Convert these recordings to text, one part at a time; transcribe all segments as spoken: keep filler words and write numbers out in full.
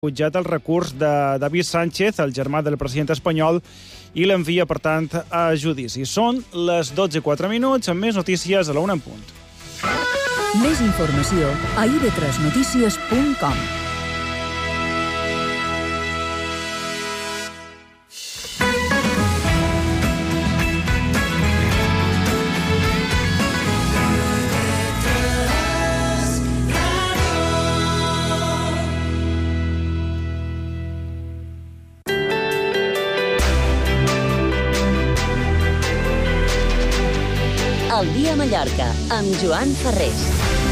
jutjat el recurs de David Sánchez, el germà del president espanyol, i l'envia, per tant, a judici. Són les dotze i quatre minuts, amb més notícies a la una en punt. Més informació a i be tres notícies punt com. El dia a Mallorca, amb Joan Ferrés.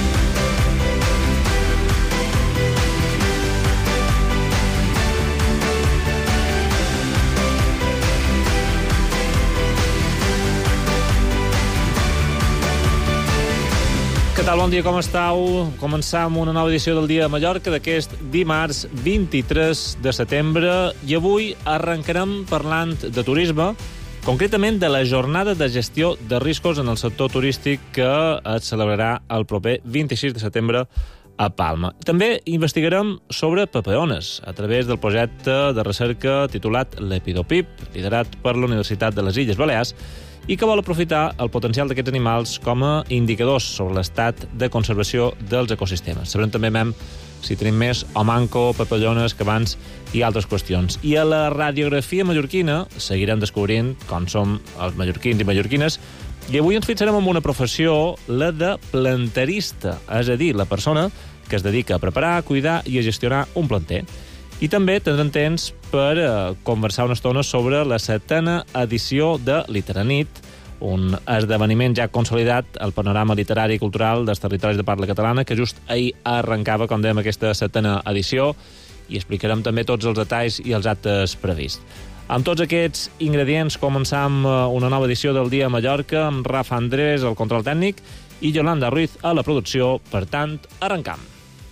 Què tal? Bon dia, com estàu? Començam una nova edició del Dia a Mallorca d'aquest dimarts vint-i-tres de setembre i avui arrencarem parlant de turisme, concretament de la jornada de gestió de riscos en el sector turístic que es celebrarà el proper vint-i-sis de setembre a Palma. També investigarem sobre paperones a través del projecte de recerca titulat l'Epidopip, liderat per la Universitat de les Illes Balears, i que vol aprofitar el potencial d'aquests animals com a indicadors sobre l'estat de conservació dels ecosistemes. Sabrem també, mem, si tenim més o manco, papallones, cabans i altres qüestions. I a la radiografia mallorquina seguirem descobrint com som els mallorquins i mallorquines, i avui ens fixarem en una professió, la de planterista, és a dir, la persona que es dedica a preparar, a cuidar i a gestionar un planter. I també tindrem temps per eh, conversar una estona sobre la setena edició de Literanit, un esdeveniment ja consolidat al panorama literari i cultural dels territoris de parla catalana, que just ahir arrencava, com dèiem, aquesta setena edició, i explicarem també tots els detalls i els actes prevists. Amb tots aquests ingredients començam una nova edició del Dia a Mallorca, amb Rafa Andrés, el control tècnic, i Yolanda Ruiz a la producció. Per tant, arrencam.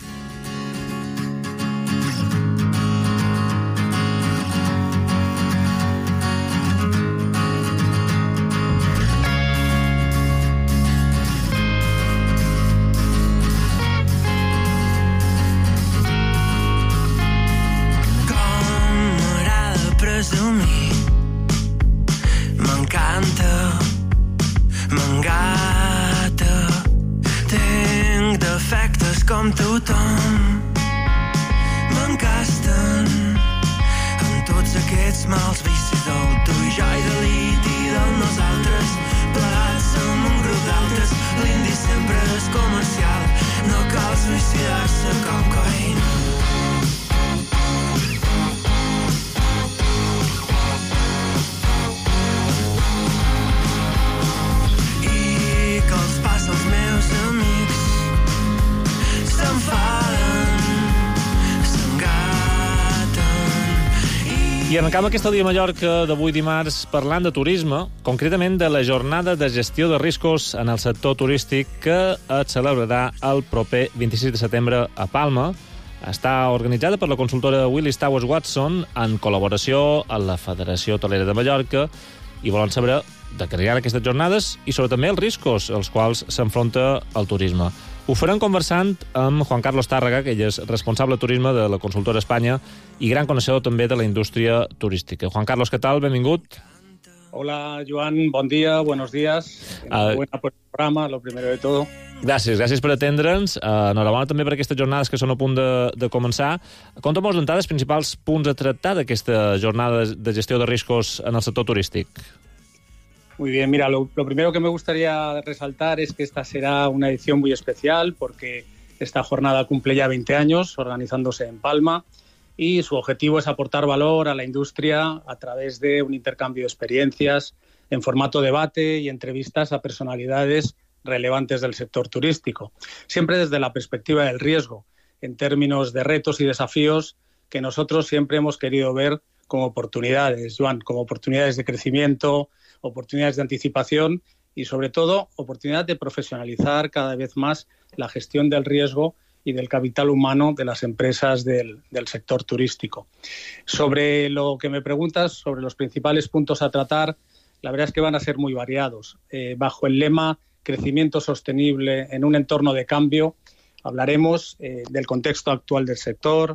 Com tothom m'encasten amb tots aquests mals vicis del tu i jo i de l'it i del nosaltres plegats som un grup d'altres, l'indi sempre és comercial, no cal suïcidar-se com Cohen. I que els passa als meus amics s'enfaden, s'engaten. I arrencam aquesta Dia a Mallorca d'avui dimarts parlant de turisme, concretament de la jornada de gestió de riscos en el sector turístic que es celebrarà el proper vint-i-sis de setembre a Palma. Està organitzada per la consultora Willis Towers Watson en col·laboració amb la Federació Hotelera de Mallorca i volen saber de què hi ha aquestes jornades i sobre també els riscos als quals s'enfronta el turisme. Ho farem conversant amb Juan Carlos Tàrrega, que ell és responsable de turisme de la consultora Espanya i gran coneixedor també de la indústria turística. Juan Carlos, què tal? Benvingut. Hola, Joan. Bon dia, buenos días. Enhorabuena por el programa, lo primero de todo. Gràcies, gràcies per atendre'ns. Uh, enhorabona també per aquestes jornades que són a punt de, de començar. Conta'm d'entrada els principals punts a tractar d'aquesta jornada de gestió de riscos en el sector turístic. Muy bien, mira, lo, lo primero que me gustaría resaltar es que esta será una edición muy especial porque esta jornada cumple ya veinte años organizándose en Palma y su objetivo es aportar valor a la industria a través de un intercambio de experiencias en formato debate y entrevistas a personalidades relevantes del sector turístico, siempre desde la perspectiva del riesgo, en términos de retos y desafíos que nosotros siempre hemos querido ver como oportunidades, Joan, como oportunidades de crecimiento, oportunidades de anticipación y, sobre todo, oportunidad de profesionalizar cada vez más la gestión del riesgo y del capital humano de las empresas del, del sector turístico. Sobre lo que me preguntas, sobre los principales puntos a tratar, la verdad es que van a ser muy variados. Eh, bajo el lema crecimiento sostenible en un entorno de cambio, hablaremos eh, del contexto actual del sector,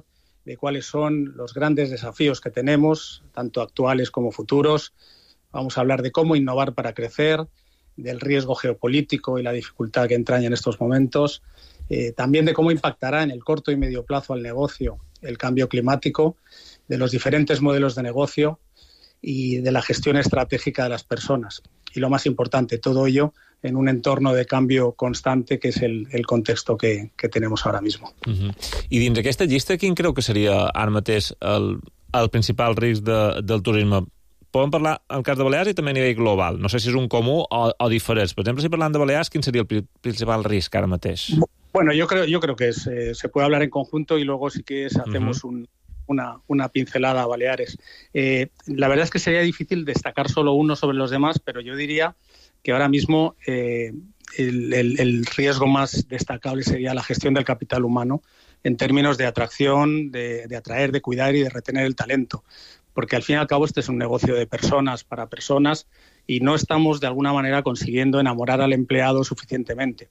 de cuáles son los grandes desafíos que tenemos, tanto actuales como futuros. Vamos a hablar de cómo innovar para crecer, del riesgo geopolítico y la dificultad que entraña en estos momentos, eh, también de cómo impactará en el corto y medio plazo al negocio el cambio climático, de los diferentes modelos de negocio y de la gestión estratégica de las personas. Y lo más importante, todo ello en un entorno de cambio constante que es el, el contexto que, que tenemos ahora mismo. Uh-huh. I dins aquesta llista, quin creu que seria ara mateix el, el principal risc de, del turisme? Podem parlar en cas de Balears i també a nivell global. No sé si és un comú o, o diferents. Per exemple, si parlant de Balears, quin seria el principal risc ara mateix? Bueno, yo creo, yo creo que es, eh, se puede hablar en conjunto y luego sí que es, hacemos uh-huh. un, una, una pincelada a Baleares. Eh, la verdad es que sería difícil destacar solo uno sobre los demás, pero yo diría que ahora mismo eh, el, el, el riesgo más destacable sería la gestión del capital humano en términos de atracción, de, de atraer, de cuidar y de retener el talento. Porque al fin y al cabo este es un negocio de personas para personas y no estamos de alguna manera consiguiendo enamorar al empleado suficientemente.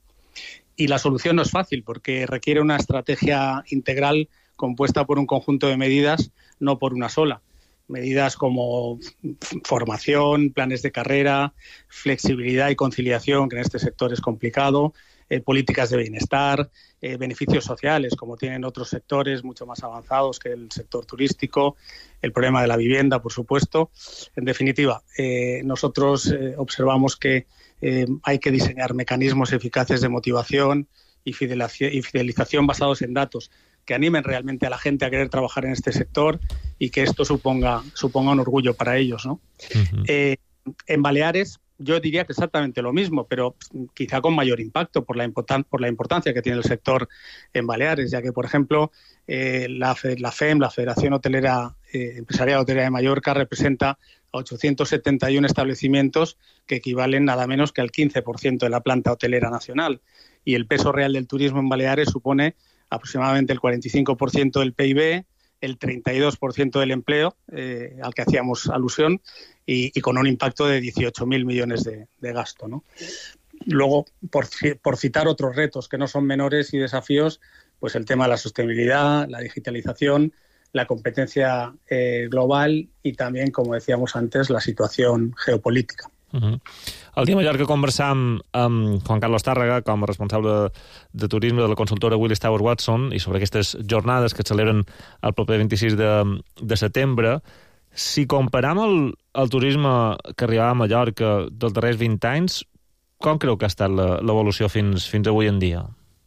Y la solución no es fácil porque requiere una estrategia integral compuesta por un conjunto de medidas, no por una sola. Medidas como formación, planes de carrera, flexibilidad y conciliación, que en este sector es complicado, eh, políticas de bienestar, eh, beneficios sociales, como tienen otros sectores mucho más avanzados que el sector turístico, el problema de la vivienda, por supuesto. En definitiva, eh, nosotros eh, observamos que eh, hay que diseñar mecanismos eficaces de motivación y fidelización, y fidelización basados en datos que animen realmente a la gente a querer trabajar en este sector y que esto suponga, suponga un orgullo para ellos, ¿no? Uh-huh. Eh, en Baleares yo diría que exactamente lo mismo, pero quizá con mayor impacto por la, importan- por la importancia que tiene el sector en Baleares, ya que, por ejemplo, eh, la, Fe- la F E M, la Federación Hotelera eh, Empresarial Hotelera de Mallorca, representa a ochocientos setenta y uno establecimientos que equivalen nada menos que al quince por ciento de la planta hotelera nacional. Y el peso real del turismo en Baleares supone aproximadamente el cuarenta y cinco por ciento del P I B, el treinta y dos por ciento del empleo, eh, al que hacíamos alusión, y, y con un impacto de dieciocho mil millones de, de gasto, ¿no? Luego, por, por citar otros retos que no son menores y desafíos, pues el tema de la sostenibilidad, la digitalización, la competencia eh, global y también, como decíamos antes, la situación geopolítica. Uh-huh. El dia Mallorca conversam amb Juan Carlos Tàrrega com a responsable de turisme de la consultora Willis Towers Watson i sobre aquestes jornades que es celebren el proper vint-i-sis de, de setembre. Si comparam el, el turisme que arribava a Mallorca dels darrers vint anys, com creu que ha estat la, l'evolució fins, fins avui en dia?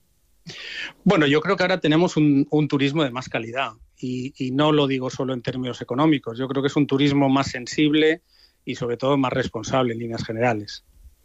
Bueno, yo creo que ahora tenemos un, un turismo de más calidad y, y no lo digo solo en términos económicos. Yo creo que es un turismo más sensible i sobretot més responsable en línies generals.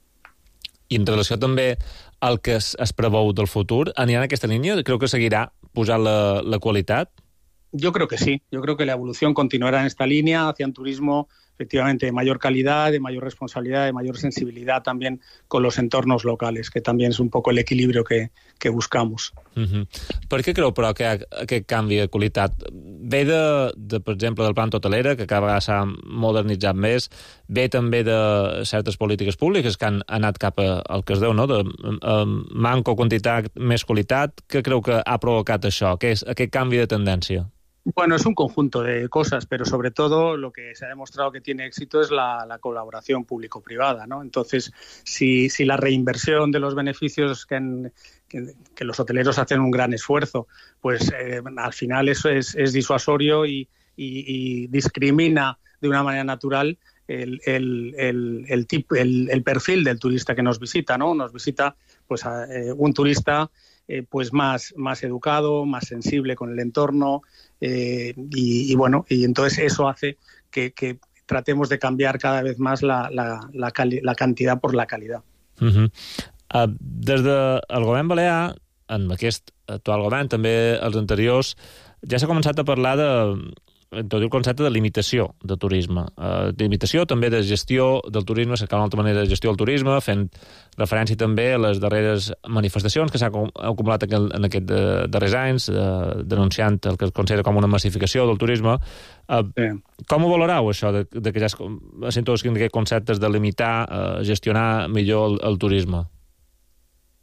I en relació també al que es, es preveu del futur, anirà en aquesta línia? Creu que seguirà pujant la, la qualitat? Yo creo que sí. Yo creo que la evolución continuará en esta línea hacia un turismo efectivamente de mayor calidad, de mayor responsabilidad, de mayor sensibilidad también con los entornos locales, que también es un poco el equilibrio que, que buscamos. Uh-huh. Per què creu, però, que hi ha aquest canvi de qualitat? Ve, de, de, per exemple, del plan hotelera, que cada vegada s'ha modernitzat més, ve també de certes polítiques públiques que han anat cap a, al que es deu, no? de a, manco quantitat, més qualitat. Què creu que ha provocat això? Què és aquest canvi de tendència? Bueno, es un conjunto de cosas, pero sobre todo lo que se ha demostrado que tiene éxito es la, la colaboración público-privada, ¿no? Entonces, si, si la reinversión de los beneficios que, en, que, que los hoteleros hacen un gran esfuerzo, pues eh, al final eso es, es disuasorio y, y, y discrimina de una manera natural el, el, el, el, tip, el, el perfil del turista que nos visita, ¿no? Nos visita pues a, eh, un turista eh, pues más, más educado, más sensible con el entorno, eh, y, y bueno, y entonces eso hace que, que tratemos de cambiar cada vez más la, la, la, cali- la cantidad por la calidad. Uh-huh. Uh, des del govern balear, en aquest actual govern, també els anteriors, ja s'ha començat a parlar de tot el concepte de limitació de turisme. Uh, de limitació també de gestió del turisme, cercar una altra manera de gestió del turisme, fent referència també a les darreres manifestacions que s'han acumulat en, en aquests uh, darrers anys, uh, denunciant el que es considera com una massificació del turisme. Uh, sí. Com ho valorau, això, de, de que ja es sento aquests conceptes de limitar, uh, gestionar millor el, el turisme?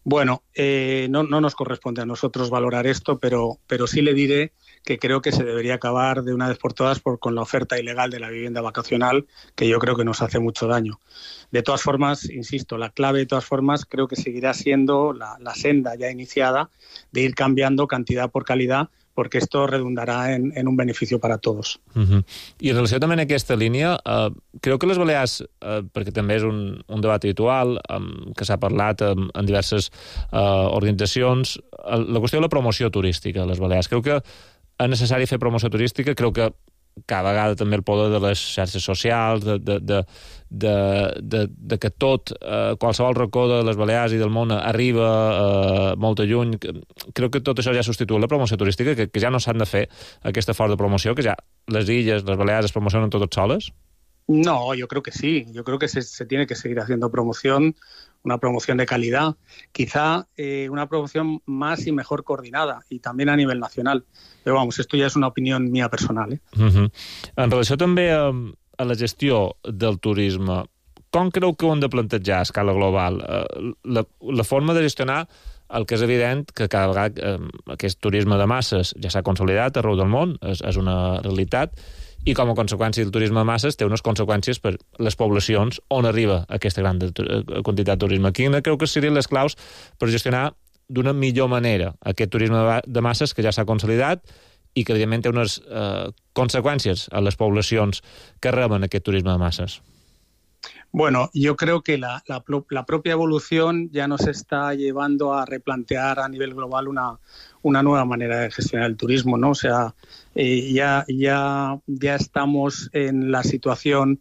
Bueno, eh, no, no nos corresponde a nosotros valorar esto, pero, pero sí le diré que creo que se debería acabar de una vez por todas por, con la oferta ilegal de la vivienda vacacional, que yo creo que nos hace mucho daño. De todas formas, insisto, la clave de todas formas creo que seguirá siendo la, la senda ya iniciada de ir cambiando cantidad por calidad, perquè esto redundarà en, en un benefici per a tots. Uh-huh. I en relació també en aquesta línia, uh, creu que les Balears, uh, perquè també és un, un debat habitual, um, que s'ha parlat um, en diverses uh, organitzacions, uh, la qüestió de la promoció turística a les Balears. Creu que és necessari fer promoció turística? Creu que cada vegada també el poder de les xarxes socials, de, de, de, de, de, de que tot, eh, qualsevol racó de les Balears i del món arriba eh, molt lluny. Creu que tot això ja substituït la promoció turística, que, que ja no s'han de fer aquesta forta promoció, que ja les illes, les Balears es promocionen totes soles? No, yo creo que sí. Yo creo que se, se tiene que seguir haciendo promoción, una promoción de calidad, quizá eh, una promoción más y mejor coordinada, y también a nivel nacional. Pero vamos, esto ya es una opinión mía personal. ¿eh? Uh-huh. En relació també a, a la gestió del turisme, com creu que ho hem de plantejar a escala global? La, la forma de gestionar el que és evident que cada vegada eh, aquest turisme de masses ja s'ha consolidat arreu del món, és, és una realitat, i com a conseqüència del turisme de masses té unes conseqüències per les poblacions on arriba aquesta gran de, quantitat de turisme. Quina creu que serien les claus per gestionar d'una millor manera aquest turisme de masses que ja s'ha consolidat i que, evidentment, té unes eh, conseqüències a les poblacions que reben aquest turisme de masses? Bueno, yo creo que la, la, la propia evolución ya nos está llevando a replantear a nivel global una, una nueva manera de gestionar el turismo, ¿no? O sea, eh, ya, ya, ya estamos en la situación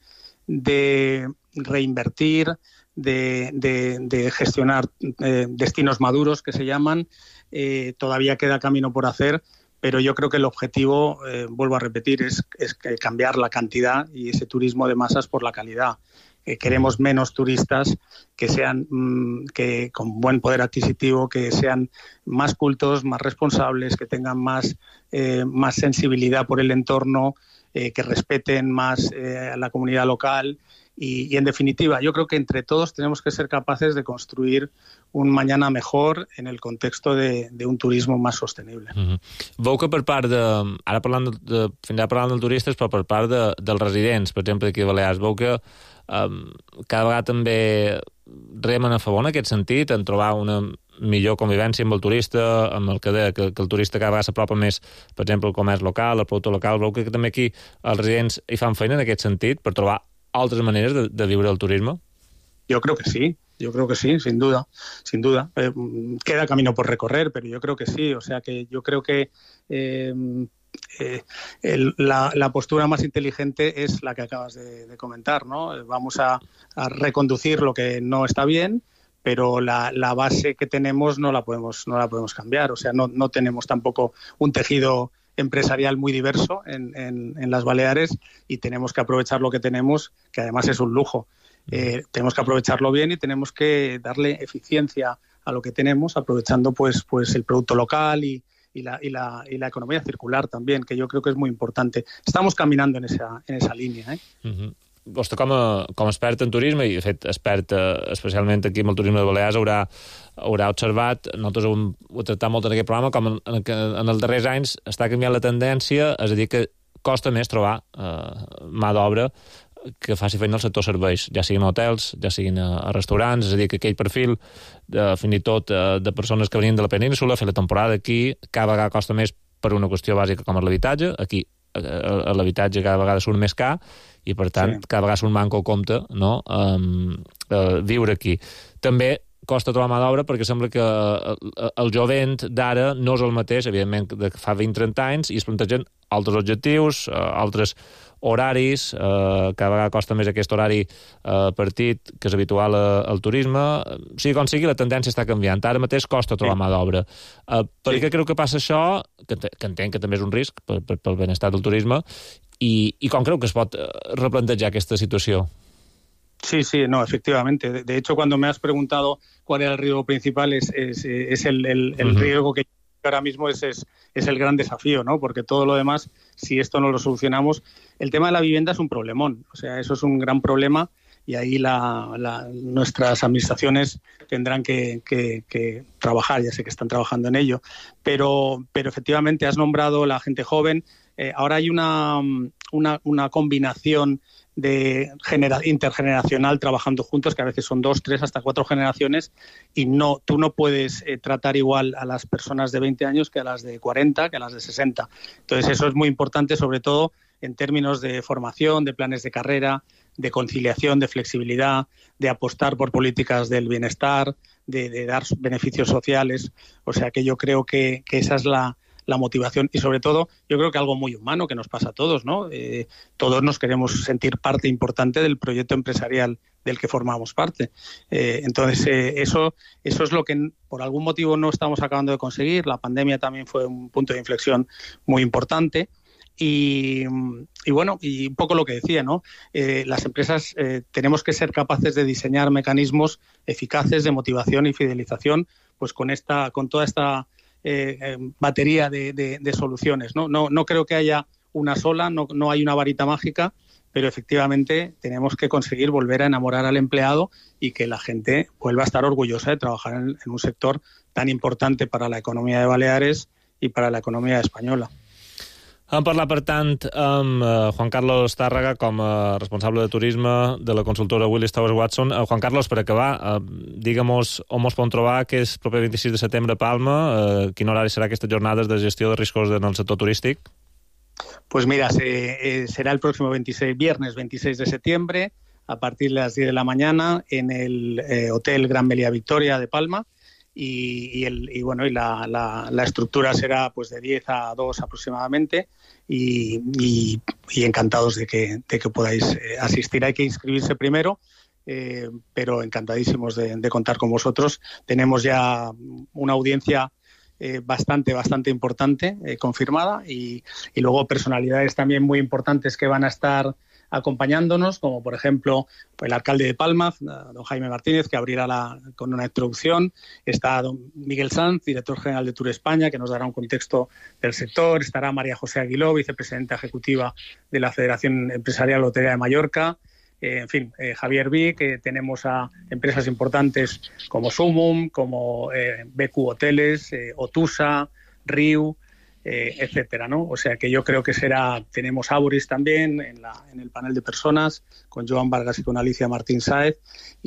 de reinvertir, de, de, de gestionar eh, destinos maduros, que se llaman. Eh, todavía queda camino por hacer, pero yo creo que el objetivo, eh, vuelvo a repetir, es, es cambiar la cantidad y ese turismo de masas por la calidad. Eh, queremos menos turistas que sean mmm, que con buen poder adquisitivo, que sean más cultos, más responsables, que tengan más, eh, más sensibilidad por el entorno, eh, que respeten más eh, a la comunidad local y, y, en definitiva, yo creo que entre todos tenemos que ser capaces de construir un mañana mejor en el contexto de, de un turismo más sostenible. Uh-huh. Veu que per part de... Ara parlant de, de, fins ara parlant dels turistes, però per part de, dels residents, per exemple, d'aquí a Balears, veu que um, cada vegada també remen a favor en aquest sentit, en trobar una millor convivència amb el turista, amb el que deia, que, que el turista cada vegada s'apropa més, per exemple, el comerç local, el producte local. Veu que també aquí els residents hi fan feina en aquest sentit per trobar altres maneres de, de viure el turisme? Yo creo que sí. Yo creo que sí, sin duda, sin duda. Eh, queda camino por recorrer, pero yo creo que sí. O sea que yo creo que eh, eh, el, la, la postura más inteligente es la que acabas de, de comentar, ¿no? Vamos a, a reconducir lo que no está bien, pero la, la base que tenemos no la podemos, no la podemos cambiar. O sea, no, no tenemos tampoco un tejido empresarial muy diverso en, en, en las Baleares y tenemos que aprovechar lo que tenemos, que además es un lujo. Eh, tenemos que aprovecharlo bien y tenemos que darle eficiencia a lo que tenemos, aprovechando pues, pues el producto local y, y, la, y, la, y la economía circular también, que yo creo que es muy importante. Estamos caminando en esa, en esa línea. ¿eh? Uh-huh. Vostè com a, com a expert en turisme, i de fet expert eh, especialment aquí amb el turisme de Balears, haurà, haurà observat, nosaltres ho hem, ho hem tractat molt en aquest programa, com en, en, en els darrers anys està canviant la tendència, és a dir, que costa més trobar eh, mà d'obra que faci feina al sector serveis, ja siguin hotels, ja siguin a, a restaurants, és a dir, que aquell perfil, de, fins i tot de, de persones que venien de la península, fer la temporada aquí, cada vegada costa més per una qüestió bàsica com és l'habitatge. Aquí l'habitatge cada vegada surt més car i, per tant, sí. cada vegada surt manco al compte, no? Um, uh, viure aquí. També costa trobar mà d'obra perquè sembla que el jovent d'ara no és el mateix, evidentment, de fa vint trenta anys, i es plantegen altres objectius, altres horaris, eh, cada vegada costa més aquest horari eh, partit, que és habitual al turisme. O sigui, com sigui, la tendència està canviant. Ara mateix costa trobar sí. mà d'obra. Eh, per sí. què creu que passa això? Que, que entenc que també és un risc per, per, pel benestar del turisme. I, I com creu que es pot replantejar aquesta situació? Sí, sí, no, efectivamente. De, de hecho, cuando me has preguntado cuál era el riesgo principal, es, es, es el, el, el uh-huh. riesgo que ahora mismo es, es, es el gran desafío, ¿no? Porque todo lo demás, si esto no lo solucionamos, el tema de la vivienda es un problemón. O sea, eso es un gran problema y ahí la, la, nuestras administraciones tendrán que, que, que trabajar, ya sé que están trabajando en ello, pero, pero efectivamente has nombrado la gente joven. Eh, ahora hay una, una, una combinación de genera, intergeneracional trabajando juntos, que a veces son dos, tres, hasta cuatro generaciones, y no, tú no puedes eh, tratar igual a las personas de veinte años que a las de cuarenta, que a las de sesenta. Entonces eso es muy importante, sobre todo en términos de formación, de planes de carrera, de conciliación, de flexibilidad, de apostar por políticas del bienestar, de, de dar beneficios sociales. O sea que yo creo que, que esa es la la motivación y sobre todo yo creo que algo muy humano que nos pasa a todos, ¿no? Eh, todos nos queremos sentir parte importante del proyecto empresarial del que formamos parte. Eh, entonces eh, eso, eso es lo que por algún motivo no estamos acabando de conseguir. La pandemia también fue un punto de inflexión muy importante. Y, y bueno, y un poco lo que decía, ¿no? Eh, las empresas eh, tenemos que ser capaces de diseñar mecanismos eficaces de motivación y fidelización, pues con esta, con toda esta Eh, eh, batería de, de, de soluciones, ¿no? No, no creo que haya una sola, no, no hay una varita mágica, pero efectivamente tenemos que conseguir volver a enamorar al empleado y que la gente vuelva a estar orgullosa de trabajar en, en un sector tan importante para la economía de Baleares y para la economía española. Hem parlat, per tant, amb uh, Juan Carlos Tàrrega com a responsable de turisme de la consultora Willis Towers Watson. Uh, Juan Carlos, per acabar, uh, digue-mos on mos podem trobar, que és proper vint-i-sis de setembre a Palma. Uh, quin horari serà aquestes jornades de gestió de riscos en el sector turístic? Pues mira, se, eh, será el próximo veintiséis, viernes veintiséis de septiembre, a partir de las diez de la mañana, en el eh, Hotel Gran Meliá Victoria de Palma. Y, y, el, y bueno y la, la, la estructura será pues de diez a dos aproximadamente y, y, y encantados de que, de que podáis eh, asistir. Hay que inscribirse primero, eh, pero encantadísimos de, de contar con vosotros. Tenemos ya una audiencia eh, bastante, bastante importante eh, confirmada y, y luego personalidades también muy importantes que van a estar acompañándonos, como por ejemplo el alcalde de Palma, don Jaime Martínez, que abrirá la, con una introducción. Está don Miguel Sanz, director general de Tour España, que nos dará un contexto del sector. Estará María José Aguiló, vicepresidenta ejecutiva de la Federación Empresarial Hotelería de Mallorca. Eh, en fin, eh, Javier Vic, que tenemos a empresas importantes como Sumum, como eh, B Q Hoteles, eh, Otusa, Riu, Eh, etcétera, ¿no? O sea que yo creo que será, tenemos Auris también en, la, en el panel de personas, con Joan Vargas y con Alicia Martín Sáez,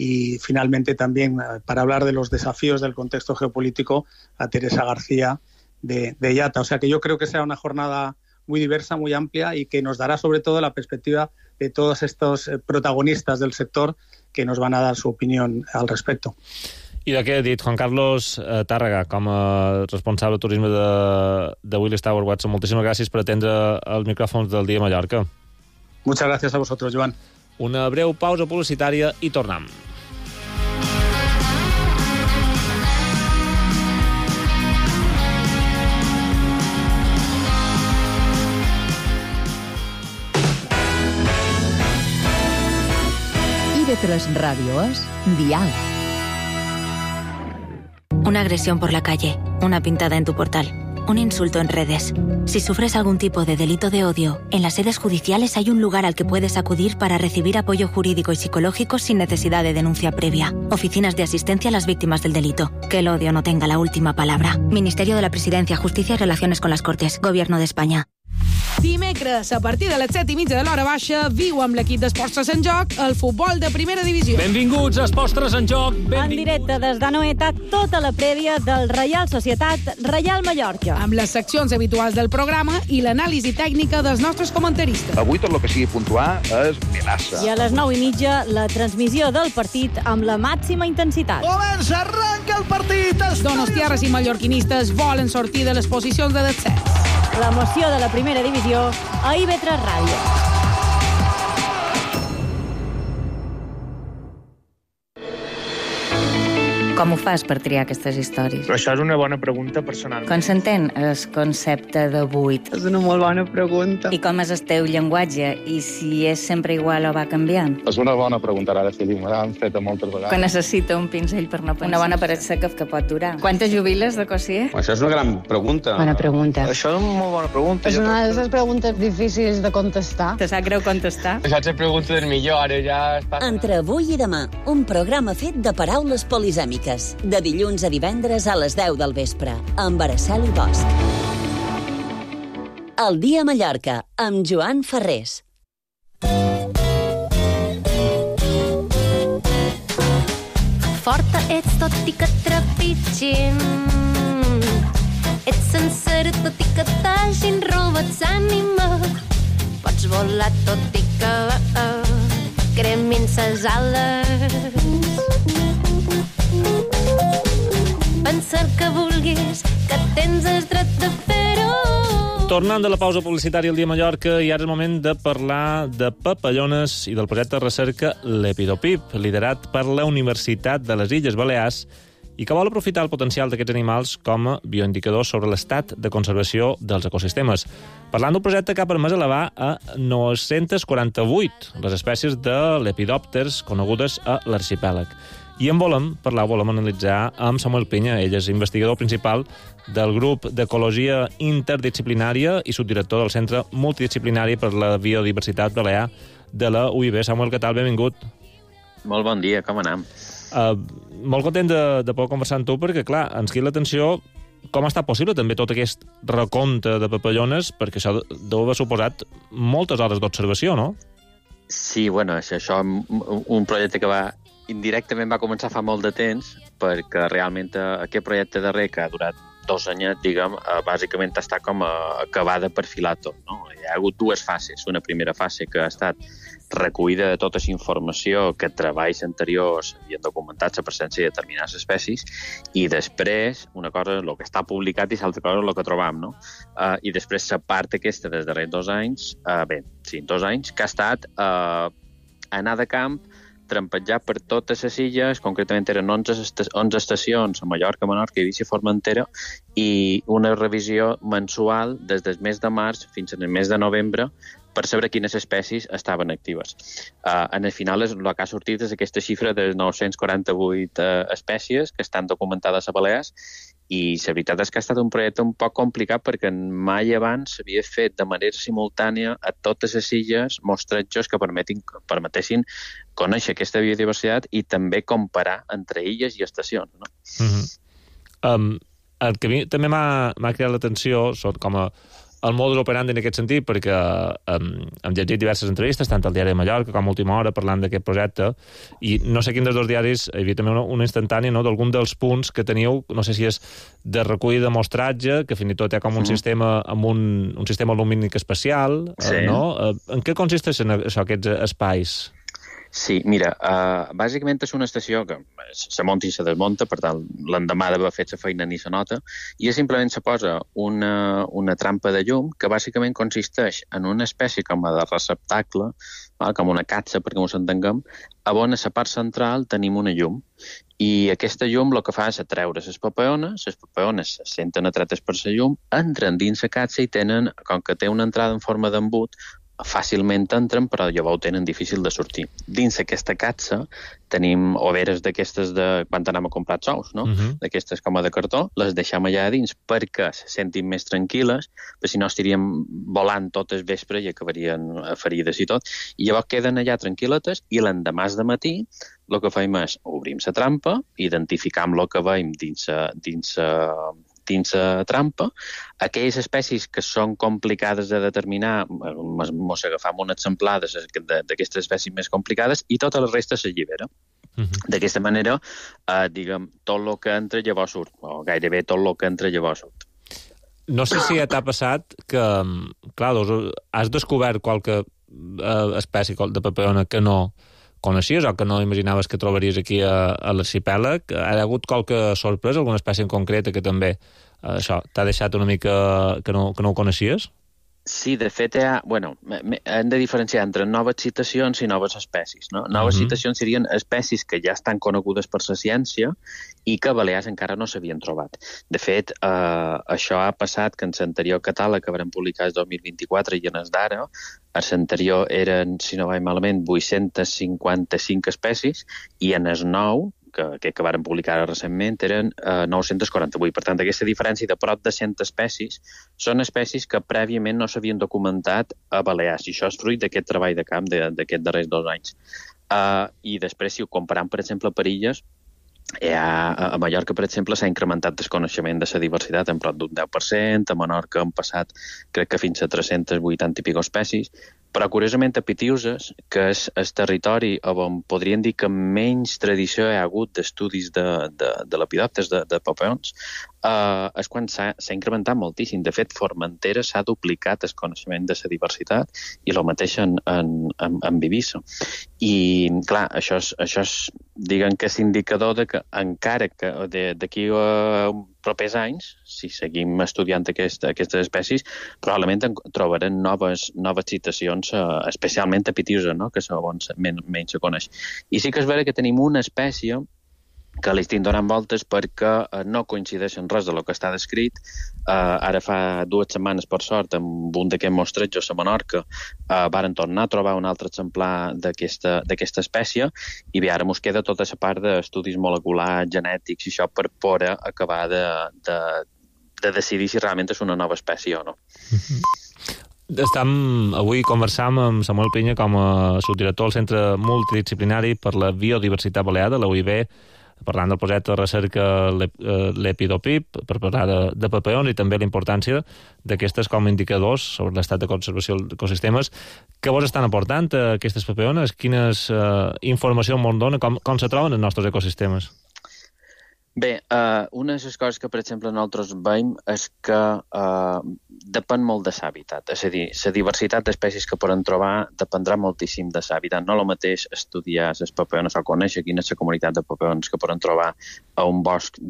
y finalmente también para hablar de los desafíos del contexto geopolítico a Teresa García de, de I A T A. O sea que yo creo que será una jornada muy diversa, muy amplia y que nos dará sobre todo la perspectiva de todos estos protagonistas del sector que nos van a dar su opinión al respecto. I de què ha dit Juan Carlos eh, Tàrrega, com a responsable de turisme de, de Willis Towers Watson? Moltíssimes gràcies per atendre els micròfons del Dia Mallorca. Muchas gracias a vosotros, Joan. Una breu pausa publicitària i tornem. I de tres Radio es Dial. Una agresión por la calle, una pintada en tu portal, un insulto en redes. Si sufres algún tipo de delito de odio, en las sedes judiciales hay un lugar al que puedes acudir para recibir apoyo jurídico y psicológico sin necesidad de denuncia previa. Oficinas de asistencia a las víctimas del delito. Que el odio no tenga la última palabra. Ministerio de la Presidencia, Justicia y Relaciones con las Cortes. Gobierno de España. Dimecres, a partir de les set i mitja de l'hora baixa, viu amb l'equip d'Esports Tres en Joc el futbol de primera divisió. Benvinguts a Esports Tres en Joc. Benvinguts. En directe des d'Anoeta, tota la prèvia del Reial Societat Reial Mallorca. Amb les seccions habituals del programa i l'anàlisi tècnica dels nostres comentaristes. Avui tot el que sigui puntuar és Melassa. I a les nou i mitja, la transmissió del partit amb la màxima intensitat. Comença, arranca el partit! Donostiarres i mallorquinistes volen sortir de les posicions de descens. L'emoció de la primera divisió a I V tres Ràdio. Com ho fas per triar aquestes històries? Però això és una bona pregunta personal. Com s'entén el concepte de buit? És una molt bona pregunta. I com és el teu llenguatge? I si és sempre igual o va canviant? És una bona pregunta, ara sí, me l'han fet moltes vegades. Quan necessita un pinzell per no pensar. Una bona paret seca que pot durar. Quantes jubiles de Cossier? Això és una gran pregunta. Bona pregunta. Això és una molt bona pregunta. És una d'aquestes preguntes difícils de contestar. Te sap greu contestar? Això és la pregunta del millor, ara ja està... Entre avui i demà, un programa fet de paraules polisèmiques. De dilluns a divendres a les deu del vespre, amb Araceli Bosch. El dia a Mallorca, amb Joan Ferrés. Forta ets tot i que trepitgin. Ets sencera tot i que t'hagin robat l'ànima. Pots volar tot i que uh, cremin ses ales. Pensar que vulguis, que tens el dret de fer-ho. Tornant de la pausa publicitària al dia a Mallorca, i ara és el moment de parlar de papallones i del projecte de recerca Lepidopip, liderat per la Universitat de les Illes Balears, i que vol aprofitar el potencial d'aquests animals com a bioindicadors sobre l'estat de conservació dels ecosistemes. Parlant d'un projecte que ha permès elevar a nou-cents quaranta-vuit les espècies de lepidòpters conegudes a l'arxipèlag. I en volem parlar, volem analitzar amb Samuel Pinya. Ell és investigador principal del grup d'Ecologia Interdisciplinària i subdirector del Centre Multidisciplinari per la Biodiversitat Balear de la U I B. Samuel, què tal? Benvingut. Molt bon dia, com anem? Uh, molt content de, de poder conversar amb tu, perquè, clar, ens crida l'atenció com ha estat possible també tot aquest recompte de papallones, perquè això deu haver suposat moltes hores d'observació, no? Sí, bueno, això és un projecte que va indirectament va començar fa molt de temps, perquè realment aquest projecte darrer, que ha durat dos anyets, diguem, bàsicament està com a acabar de perfilar tot, no? Hi ha hagut dues fases. Una primera fase que ha estat recollida de tota la informació que treballs anteriors havien documentat la presència de determinades espècies, i després, una cosa, el que està publicat, i l'altra cosa, el que trobam, no? Uh, I després la part aquesta dels darrers dos anys, uh, bé, sí, dos anys, que ha estat uh, anar de camp, trampejat per totes les illes, concretament eren onze, onze estacions a Mallorca, Menorca, Eivissa i Formentera, i una revisió mensual des del mes de març fins al mes de novembre per saber quines espècies estaven actives. Uh, en el final, el que ha sortit és aquesta xifra de nou-cents quaranta-vuit uh, espècies que estan documentades a Balears, i la veritat és que ha estat un projecte un poc complicat perquè mai abans s'havia fet de manera simultània a totes les illes mostratges que permetin, permetessin conèixer aquesta biodiversitat i també comparar entre illes i estacions, no? Mm-hmm. um, el que a mi també m'ha cridat l'atenció són com a el modus operandi en aquest sentit, perquè um, hem llegit diverses entrevistes, tant al diari de Mallorca com a Última Hora, parlant d'aquest projecte, i no sé quin dels dos diaris, hi havia també una, una instantània, no?, d'algun dels punts que teniu, no sé si és de recollida de mostratge, que fins i tot hi ha com un mm. sistema amb un, un sistema lumínic especial, sí. eh, no? Uh, en què consisteixen això, aquests espais? Sí, mira, uh, bàsicament és una estació que se munta i se desmunta, per tant, l'endemà d'haver fet la feina ni se nota, i simplement se posa una, una trampa de llum que bàsicament consisteix en una espècie com a de receptacle, val, com una catxa, perquè ens entenguem, on a la part central tenim una llum, i aquesta llum el que fa és atreure les papaones, les papaones se senten atretes per la llum, entren dins la catxa i tenen, com que té una entrada en forma d'embut, fàcilment entren, però llavors ho tenen difícil de sortir. Dins aquesta catxa tenim overes d'aquestes de quan anem a comprar els ous, no? Uh-huh. D'aquestes com a de cartó, les deixem allà dins perquè se sentin més tranquil·les, perquè si no estaríem volant tot el vespre i acabarien ferides i tot, i llavors queden allà tranquil·letes, i l'endemà de matí el que fem és obrim la trampa, identificam el que veiem dins dins dins la trampa, aquelles espècies que són complicades de determinar, mos agafam un exemplar d'aquestes espècies més complicades i tota la resta s'allibera. Uh-huh. D'aquesta manera, eh, diguem, tot el que entra llavors surt, o gairebé tot el que entra llavors surt. No sé si t'ha passat que, clar, doncs, has descobert qualque eh, espècie de papallona que no coneixies o que no imaginaves que trobaries aquí a, a l'arxipèlag. Ha hagut qualque sorpresa, alguna espècie en concreta que també eh, això t'ha deixat una mica que no, que no ho coneixies? Sí, de fet, hi ha, bueno, hem de diferenciar entre noves citacions i noves espècies. No? Noves uh-huh. citacions serien espècies que ja estan conegudes per la ciència i que a Balears encara no s'havien trobat. De fet, eh, això ha passat que en l'anterior catàleg que vam publicar el dos mil vint-i-quatre i en el d'ara, a l'anterior eren, si no vaig malament, vuit-centes cinquanta-cinc espècies i en el nou, que, que, que varen publicar recentment, eren eh, nou-cents quaranta-vuit. Per tant, aquesta diferència de prop de cent espècies són espècies que prèviament no s'havien documentat a Balears, i això és fruit d'aquest treball de camp d'aquests darrers dos anys. Uh, I després, si ho comparem, per exemple, per illes, ha, a Mallorca, per exemple, s'ha incrementat el coneixement de la diversitat en prop d'un deu per cent, a Menorca han passat, crec que fins a tres-centes vuitanta i pico espècies, però curiosament a Pitiuses, que és el territori on podríem dir que menys tradició hi ha hagut d'estudis de, de, de lepidòpters, de, de papeons, eh, és quan s'ha incrementat moltíssim. De fet, Formentera s'ha duplicat el coneixement de la diversitat i el mateix en, en, en, en Bivissa. I, clar, això és, això és diguem que és indicador de que encara que d'aquí a propers anys, si seguim estudiant aquest, aquestes espècies, probablement trobarem noves, noves citacions, eh, especialment a Pitiusa, no? Que és on men, menys se coneix. I sí que és vera que tenim una espècie que li estic donant voltes perquè eh, no coincideix en res de lo que està descrit. Eh, ara fa dues setmanes, per sort, amb un d'aquests mostrejos a Menorca, eh, varen tornar a trobar un altre exemplar d'aquesta espècie i bé, ara mos queda tota la part d'estudis moleculars, genètics i això per poder acabar de, de, de decidir si realment és una nova espècie o no. Estem, avui conversam amb Samuel Pinya com a subdirector del Centre Multidisciplinari per la Biodiversitat Balear de la U I B, parlant del projecte de recerca Lepidopip, per parlar de, de papeons i també la importància d'aquestes com indicadors sobre l'estat de conservació d'ecosistemes. Què vos estan aportant aquestes papeones? Quines uh, informació mos dona? Com, com se troben els nostres ecosistemes? Bé, uh, una de les coses que, per exemple, nosaltres veiem és que uh, depèn molt de l'hàbitat. És a dir, la diversitat d'espècies que poden trobar dependrà moltíssim de l'hàbitat. No el mateix estudiar les papeones o conèixer quina és la comunitat de papeons que poden trobar a un bosc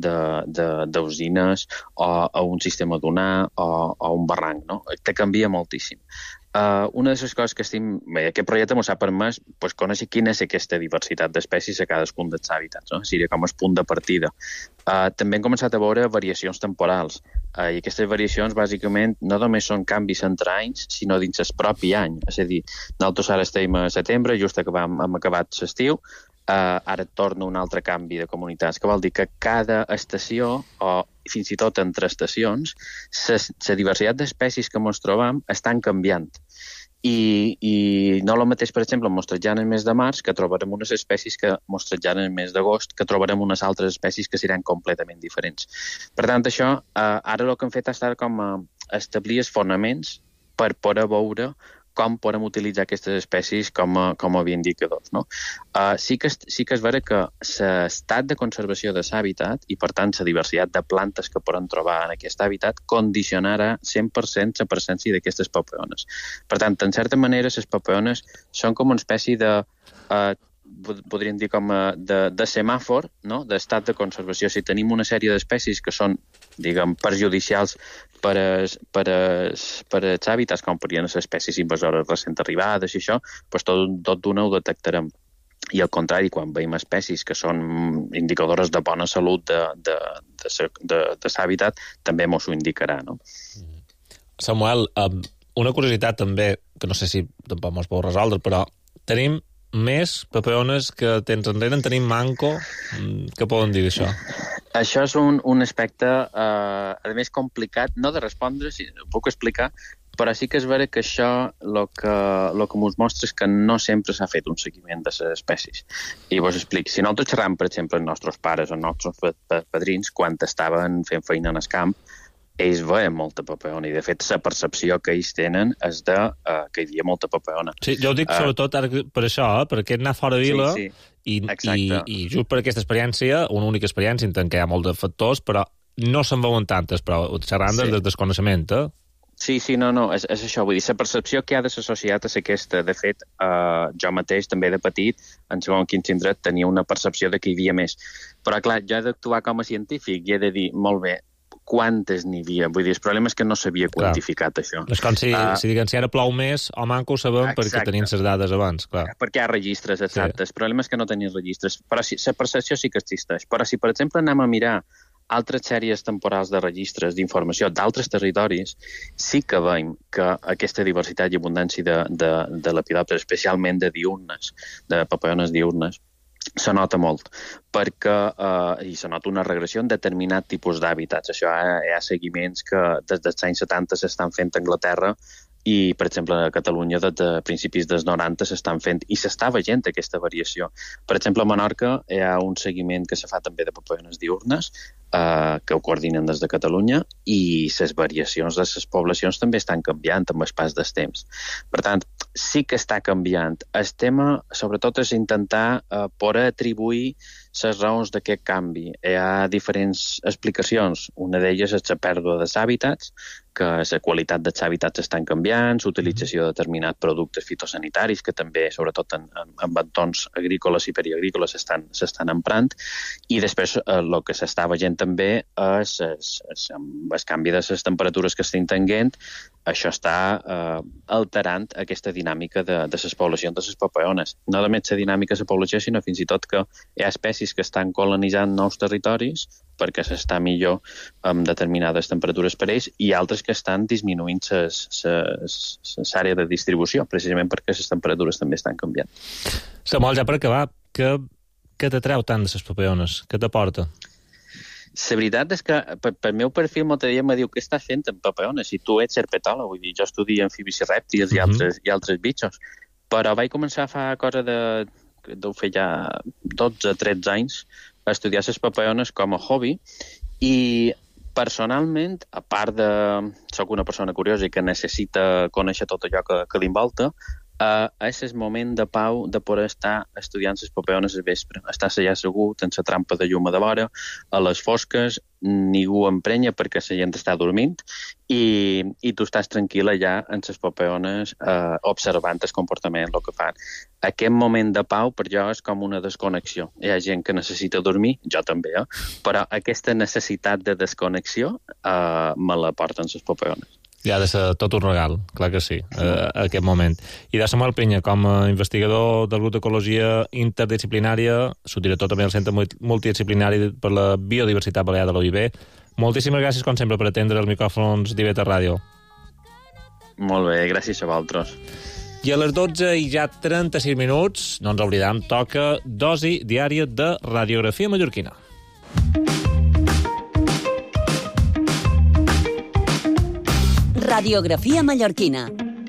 d'usines o a un sistema dunar o a un barranc, no? Te canvia moltíssim. Uh, una de les coses que estim... Bé, aquest projecte ens ha permès pues, conèixer quina és aquesta diversitat d'espècies a cadascun dels hàbitats, no? Seria com el punt de partida. Uh, també hem començat a veure variacions temporals, uh, i aquestes variacions, bàsicament, no només són canvis entre anys, sinó dins el propi any. És a dir, nosaltres ara estem a setembre, just acabam, hem acabat l'estiu, Uh, ara torna un altre canvi de comunitats, que vol dir que cada estació, o fins i tot entre estacions, la diversitat d'espècies que ens trobam estan canviant. I, i no el mateix, per exemple, mostrejant el mes de març, que trobarem unes espècies que mostrejant el mes d'agost, que trobarem unes altres espècies que seran completament diferents. Per tant, això, uh, ara el que hem fet ha estat com a establir els fonaments per poder veure com podem utilitzar aquestes espècies com a, com a indicadors. No? Uh, sí, que, sí que és vera que l'estat de conservació de l'hàbitat i, per tant, la diversitat de plantes que poden trobar en aquest hàbitat condicionarà cent per cent la presència d'aquestes papeones. Per tant, en certa manera, les papeones són com una espècie de... Uh, podríem dir com a de, de semàfor, no? D'estat de conservació. Si tenim una sèrie d'espècies que són, diguem, perjudicials per als per als, per als hàbitats, com podrien ser espècies invasores recent arribades i això, doncs tot, tot d'una ho detectarem. I al contrari, quan veiem espècies que són indicadores de bona salut de, de, de, de, de l'hàbitat, també mos ho indicarà, no? Samuel, una curiositat també, que no sé si tampoc mos pot resoldre, però tenim més papeones que temps enrere en tenim manco. Què poden dir d'això? Això és un, un aspecte, eh, a més, complicat, no de respondre, si ho puc explicar, però sí que és vera que això el que, lo que ens mostra és que no sempre s'ha fet un seguiment de les espècies. I vos explico. Si nosaltres xerram, per exemple, els nostres pares, els nostres padrins, quan estaven fent feina en el camp, ells veien molta papeona i, de fet, la percepció que ells tenen és de uh, que hi havia molta papeona. Sí, jo ho dic uh, sobretot ara per això, eh, perquè anar fora de vila sí, sí. I, i, i just per aquesta experiència, una única experiència, entenc que hi ha molts de factors, però no se'n veuen tantes, però xerrant sí. Del desconeixement, eh? Sí, sí, no, no, és, és això. Vull dir, la percepció que hi ha de l'associat és aquesta. De fet, uh, jo mateix, també de petit, en segon quins indret, tenia una percepció de que hi havia més. Però, clar, jo he d'actuar com a científic i he de dir, molt bé, quantes n'hi havia. Vull dir, el problema és que no s'havia quantificat, clar, això. És com si, uh, si diguem, si ara plou més, o manco ho sabem exacte, perquè tenim les dades abans, clar. Perquè hi ha registres, exacte. Sí. El problema és que no teniu registres. Però sí, la percepció sí que existeix. Però si, per exemple, anem a mirar altres sèries temporals de registres d'informació d'altres territoris, sí que veiem que aquesta diversitat i abundància de, de, de lepidòpters, especialment de diurnes, de papallones diurnes, se nota molt, perquè eh, i se nota una regressió en determinat tipus d'hàbitats. Això hi ha, hi ha seguiments que des dels anys setanta s'estan fent a Anglaterra i, per exemple, a Catalunya des de principis dels noranta s'estan fent i s'està veient aquesta variació. Per exemple, a Menorca hi ha un seguiment que se fa també de papallones diurnes, eh, que ho coordinen des de Catalunya, i les variacions de les poblacions també estan canviant amb el pas del temps. Per tant, sí que està canviant. El tema, sobretot, és intentar eh, poder atribuir les raons d'aquest canvi. Hi ha diferents explicacions. Una d'elles és la pèrdua dels hàbitats, que la qualitat dels hàbitats estan canviant, l'utilització de determinats productes fitosanitaris, que també, sobretot en, en, en entorns agrícoles i periagrícoles, s'estan emprant, i després el eh, que s'està veient també és el canvi de les temperatures que estan tenint. Això està eh, alterant aquesta dinàmica de, de les poblacions de les papallones. No només la dinàmica de la població, sinó fins i tot que hi ha espècies que estan colonitzant nous territoris perquè s'està millor amb determinades temperatures per ells, i altres que estan disminuint l'àrea de distribució, precisament perquè les temperatures també estan canviant. Samuel, ja per acabar, què, què t'atreu tant de les papallones? Què t'aporta? La veritat és que per, per meu perfil molta dia me diu què estàs fent amb papallones, si tu ets herpetòleg, vull dir, jo estudio amfibis i rèptils mm-hmm. i, altres, i altres bitxos, però vaig començar fa cosa de, deu fer ja dotze o tretze anys a estudiar les papallones com a hobby, i personalment, a part de... Soc una persona curiosa i que necessita conèixer tot allò que, que l'envolta, Uh, és el moment de pau de poder estar estudiant les papallones al vespre. Estàs allà assegut en la trampa de llum a de vora, a les fosques, ningú emprenya perquè la gent està dormint, i, i tu estàs tranquil allà en les papallones uh, observant el comportament, el que fan. Aquest moment de pau per jo és com una desconnexió. Hi ha gent que necessita dormir, jo també, eh? Però aquesta necessitat de desconnexió uh, me la porten les papallones. I ha de ser tot un regal, clar que sí, a aquest moment. I de Samuel Pinya, com a investigador del grup d'Ecologia Interdisciplinària, subdirector també del Centre Multidisciplinari per la Biodiversitat Balear de l'O I B, moltíssimes gràcies, com sempre, per atendre els micròfons d'I B T Ràdio. Molt bé, gràcies a vosaltres. I a les dotze i ja trenta-sis minuts, no ens oblidem, toca dosi diària de radiografia mallorquina. Radiografia mallorquina.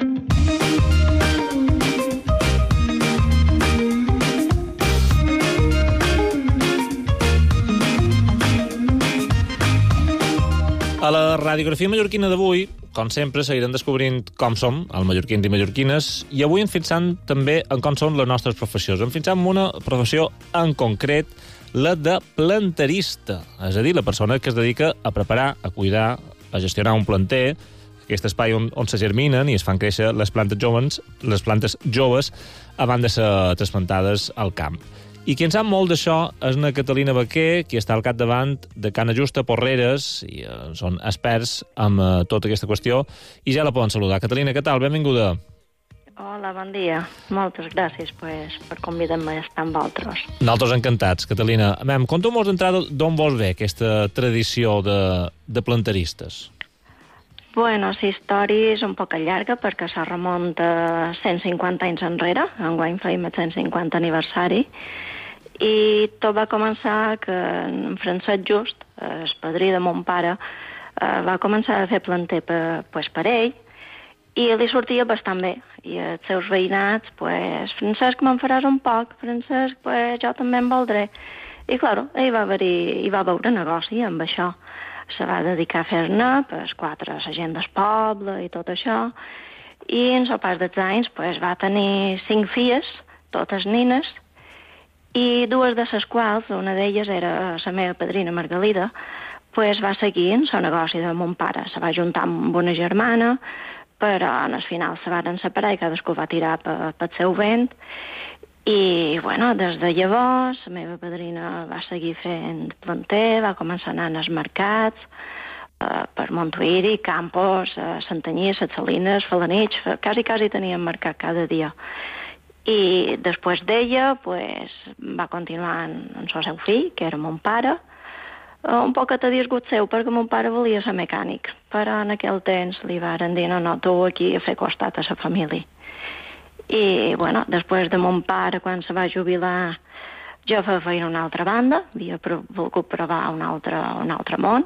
A la radiografia mallorquina d'avui, com sempre, seguirem descobrint com som, els mallorquins i mallorquines, i avui ens fixem també en com són les nostres professions. Ens fixem en una professió en concret, la de planterista, és a dir, la persona que es dedica a preparar, a cuidar, a gestionar un planter, aquest espai on, on se germinen i es fan créixer les plantes joves, les plantes joves abans de ser trasplantades al camp. I qui en sap molt d'això és na Catalina Baquer, qui està al capdavant de Cana Justa Porreres, i eh, són experts en eh, tota aquesta qüestió, i ja la poden saludar. Catalina, què tal? Benvinguda. Hola, bon dia. Moltes gràcies pues, per convidar-me a estar amb vosaltres. Nosaltres encantats, Catalina. Mem, conta'm-nos d'entrada d'on vols ve aquesta tradició de, de planteristes. Bueno, la història és un poc llarga perquè se remunta cent cinquanta anys enrere, enguany feim el cent cinquanta aniversari, i tot va començar que en Francesc Just, el padrí de mon pare, va començar a fer planter per, pues, per ell, i li sortia bastant bé. I els seus veïnats, pues, Francesc, me'n faràs un poc, Francesc, pues, jo també en voldré. I, clar, ell va, haver hi va veure negoci amb això. Se va dedicar a fer-ne, pues, quatre la gent del poble i tot això, i en el pas dels anys pues, va tenir cinc filles, totes nines, i dues de les quals, una d'elles era la meva padrina Margalida, pues, va seguir en el negoci de mon pare. Se va juntar amb una germana, però al final se van separar i cadascú va tirar pel seu vent. I, bueno, des de llavors, la meva padrina va seguir fent planter, va començar a anar als mercats, uh, per Montuïri, Campos, uh, Santanyí, Ses Salines, Felanitx, quasi, quasi teníem marcat cada dia. I després d'ella pues, va continuar en, en el seu fill, que era mon pare, uh, un poc a disgust seu, perquè mon pare volia ser mecànic, però en aquell temps li varen dir no, no, tu aquí a fer costat a la família. I, bueno, després de mon pare, quan se va jubilar, jo feia una altra banda, havia volgut provar un altre, un altre món,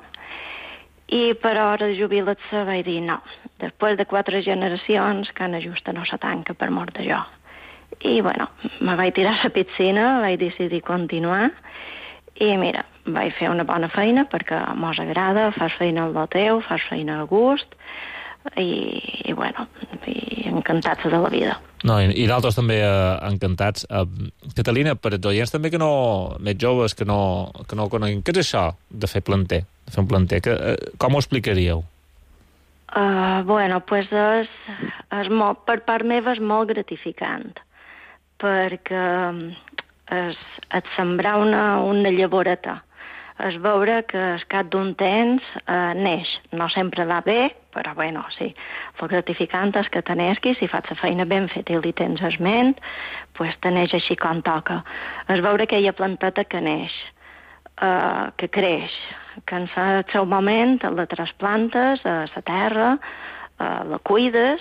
i per hora de jubilar-se vaig dir no, després de quatre generacions, Can Ajusta no se tanca per mort de jo. I, bueno, me vaig tirar a la piscina, vaig decidir continuar, i mira, vaig fer una bona feina, perquè mos agrada, fas feina al teu, fas feina a gust, i, i bueno, i encantats de la vida. No, i, i d'altres també eh, encantats. Uh, Catalina, per als oients també que no, més joves, que no, que no coneguin, què és això de fer planter, de fer un planter? Que, uh, com ho explicaríeu? Uh, bueno, pues és, és molt, per part meva és molt gratificant, perquè és, et sembrar una, una llavoreta, és veure que al cap d'un temps eh, neix. No sempre va bé, però bueno, sí. El gratificant és que te nesquis, si fas la feina ben feta i li tens esment, pues te neix així com toca. És veure aquella planteta que neix, eh, que creix, que en el seu moment la trasplantes a la terra, eh, la cuides,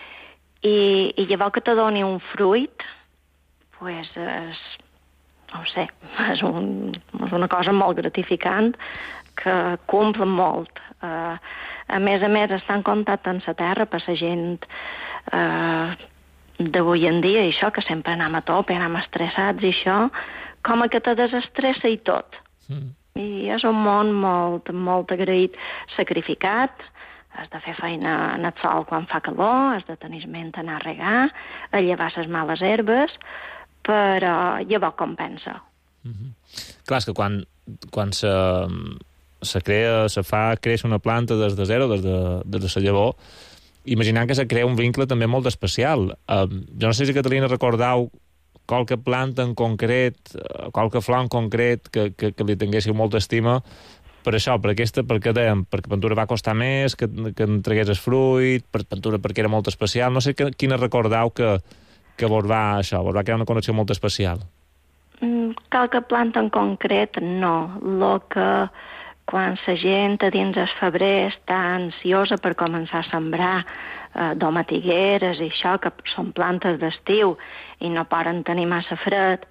i, i llavors que te doni un fruit, pues és, no ho sé, és, un, és una cosa molt gratificant que cumple molt. Uh, a més a més, està en contacte amb la terra per la gent uh, d'avui en dia, i això, que sempre anem a tope, anem estressats, i això, com a que te desestressa i tot. Mm. I és un món molt, molt agraït, sacrificat, has de fer feina en el sol quan fa calor, has de tenir ment anar a regar, a llevar les males herbes, però llavors compensa. Mm-hmm. Clar, és que quan, quan se, se crea, se fa créixer una planta des de zero, des de, des de la llavor, imaginant que se crea un vincle també molt especial. Uh, jo no sé si, Catalina, recordeu qualque planta en concret, qualque flor en concret que, que, que li tinguéssiu molta estima per això, per aquesta, perquè dèiem, perquè Ventura va costar més, que, que entregués el fruit, per Ventura perquè era molt especial. No sé que, quina recordeu que que vos va això, vos va crear una connexió molt especial? Mm, qualque planta en concret, no. Lo que quan la gent a dins el febrer està ansiosa per començar a sembrar eh, domatigueres i això, que són plantes d'estiu i no poden tenir massa fred,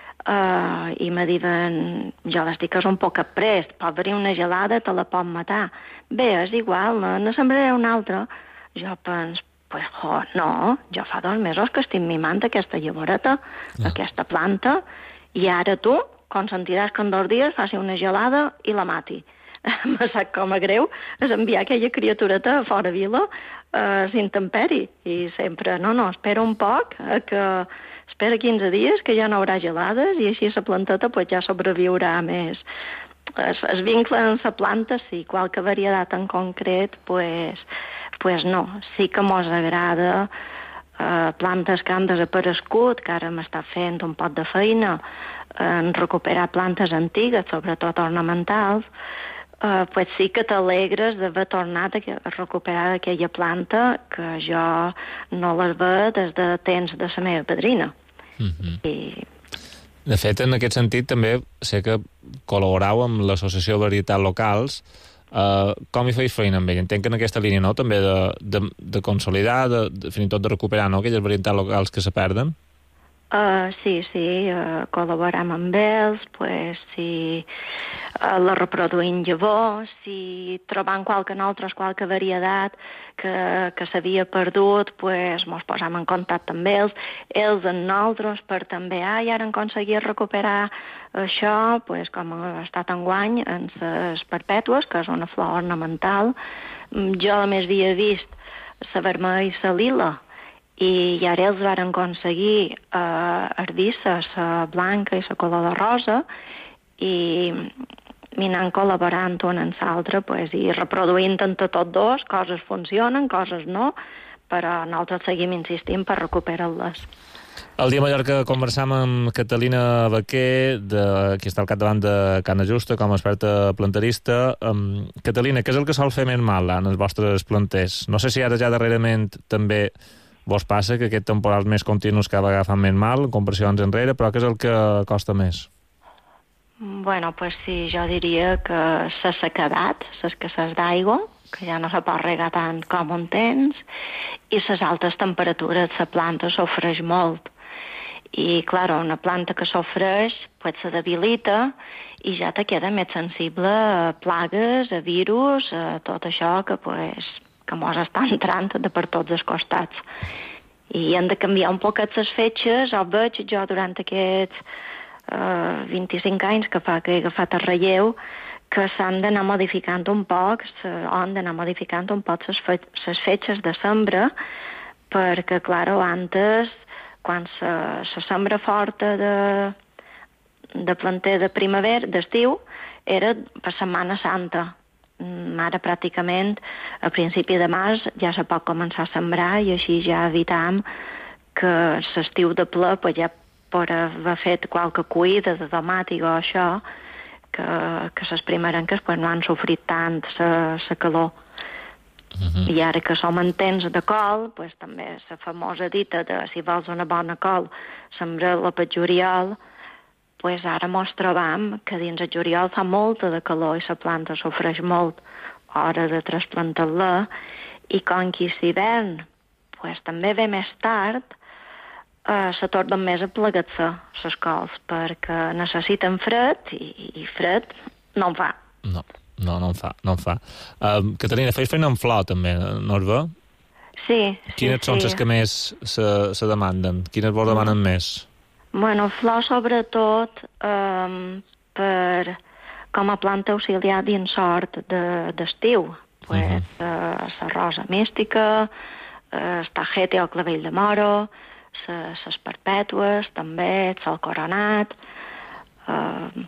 eh, i me diuen, jo les dic que és un poc aprest, pot venir una gelada, te la pot matar. Bé, és igual, no, no sembraré una altra. Jo penso, pues, jo, no, jo fa dos mesos que estic mimant aquesta llavoreta, ah. aquesta planta, i ara tu consentiràs que en dos dies faci una gelada i la mati. Me sap com a greu és enviar aquella criatureta a fora vila a l'intemperi. I sempre, no, no, espera un poc, eh, que espera quinze dies, que ja no haurà gelades, i així la planteta pues, ja sobreviurà més. Es, es vincle en la planta, sí, qualque varietat en concret, pues, pues no. Sí que mos agrada eh, plantes que han desaparegut, que ara m'està fent un pot de feina en recuperar plantes antigues, sobretot ornamentals, eh, pues sí que t'alegres d'haver tornat a recuperar aquella planta que jo no les veig des de temps de la meva padrina. Mm-hmm. I de fet, en aquest sentit, també sé que col·laborau amb l'Associació de Varietats Locals. Uh, com hi feis feina amb ell? Entenc que en aquesta línia, no?, també de, de, de consolidar, de, de, fins i tot de recuperar, no?, aquelles varietats locals que se perden. Uh, sí, sí, uh, col·laboram amb ells, pues, si uh, la reproduïm llavors, si trobam qualque altres, qualque varietat que, que s'havia perdut, pues, mos posam en contacte amb ells, ells amb nosaltres per també, ah, i ara han aconseguit recuperar això, pues, com ha estat enguany en les perpètues, que és una flor ornamental. Jo a més havia vist la vermella i la lila, i ara ells van aconseguir eh, ardisses, la blanca i la color de rosa, i anant col·laborant un en l'altre, pues, i reproduint entre tots dos, coses funcionen, coses no, però nosaltres seguim insistint per recuperar-les. El dia a Mallorca conversam amb Catalina Baquer, de, qui està al capdavant de Cana Justa, com a experta planterista. Um, Catalina, què és el que sol fer més mal en els vostres planters? No sé si ara ja darrerament també vos passa que aquest temporals més continus cada vegada fan més mal, en comparació d'anys enrere, però què és el que costa més? Bueno, pues sí, jo diria que la sequedat, l'escassez d'aigua, que ja no se pot regar tant com un temps, i les altes temperatures, la planta sofreix molt. I, clar, una planta que sofreix pues, se debilita i ja te queda més sensible a plagues, a virus, a tot això que, pues, que mos està entrant de per tots els costats. I hem de canviar un poquet les fetges, ho veig jo durant aquests uh, vint-i-cinc anys que fa que he agafat el relleu, que s'han d'anar modificant un poc, han d'anar modificant un poc les fetges de sembra, perquè, clar, antes, quan se, se sembra forta de, de planter de primavera, d'estiu, era per Setmana Santa. Ara, pràcticament, a principi de març ja se pot començar a sembrar i així ja evitam que l'estiu de ple pues, ja pot haver fet qualque cuida de tomàtic o això, que, que les primerenques pues, no han sofrit tant la calor. Uh-huh. I ara que som en temps de col, pues, també la famosa dita de si vols una bona col, sembra-la per juliol, pues ara mos trobam que dins el juliol fa molta de calor i la planta sofreix molt a hora de trasplantar-la, i com que l'hivern pues, també ve més tard, Uh, se tornen més a plegar-se les cols, perquè necessiten fred i, i fred no en fa. No, no, no en fa. No en fa. Uh, Catalina, feis feina en flor, també, no es ve? Sí. Quines sí, són sí. les que més se, se demanden? Quines vos demanen més? Bueno, flor sobretot um, per, com a planta auxiliar dins sort d'estiu. De, pues, uh-huh. uh, la rosa mística, uh, el tajete o clavell de moro, les perpètues, també, el coronat, eh,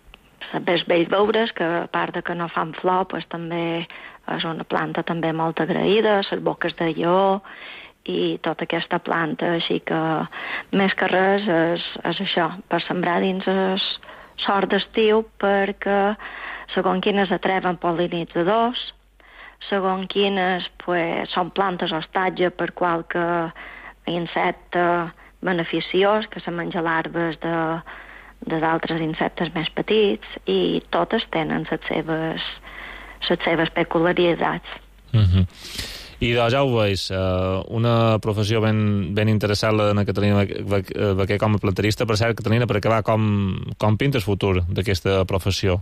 les bellveures, que a part de que no fan flor, pues, també és una planta també molt agraïda, les boques de lleó, i tota aquesta planta, així que més que res és, és això, per sembrar dins el sort d'estiu, perquè segons quines atreven pol·linitzadors, segons quines pues, són plantes hostatge per qualque insecte beneficiós que se menja larves de, de d'altres insectes més petits, i totes tenen les seves, les seves peculiaritats. Uh-huh. I doncs ja ho veus, uh, una professió ben, ben interessant la de Catalina Baquer com a planterista. Per cert, Catalina, per acabar, com, com pintes futur d'aquesta professió?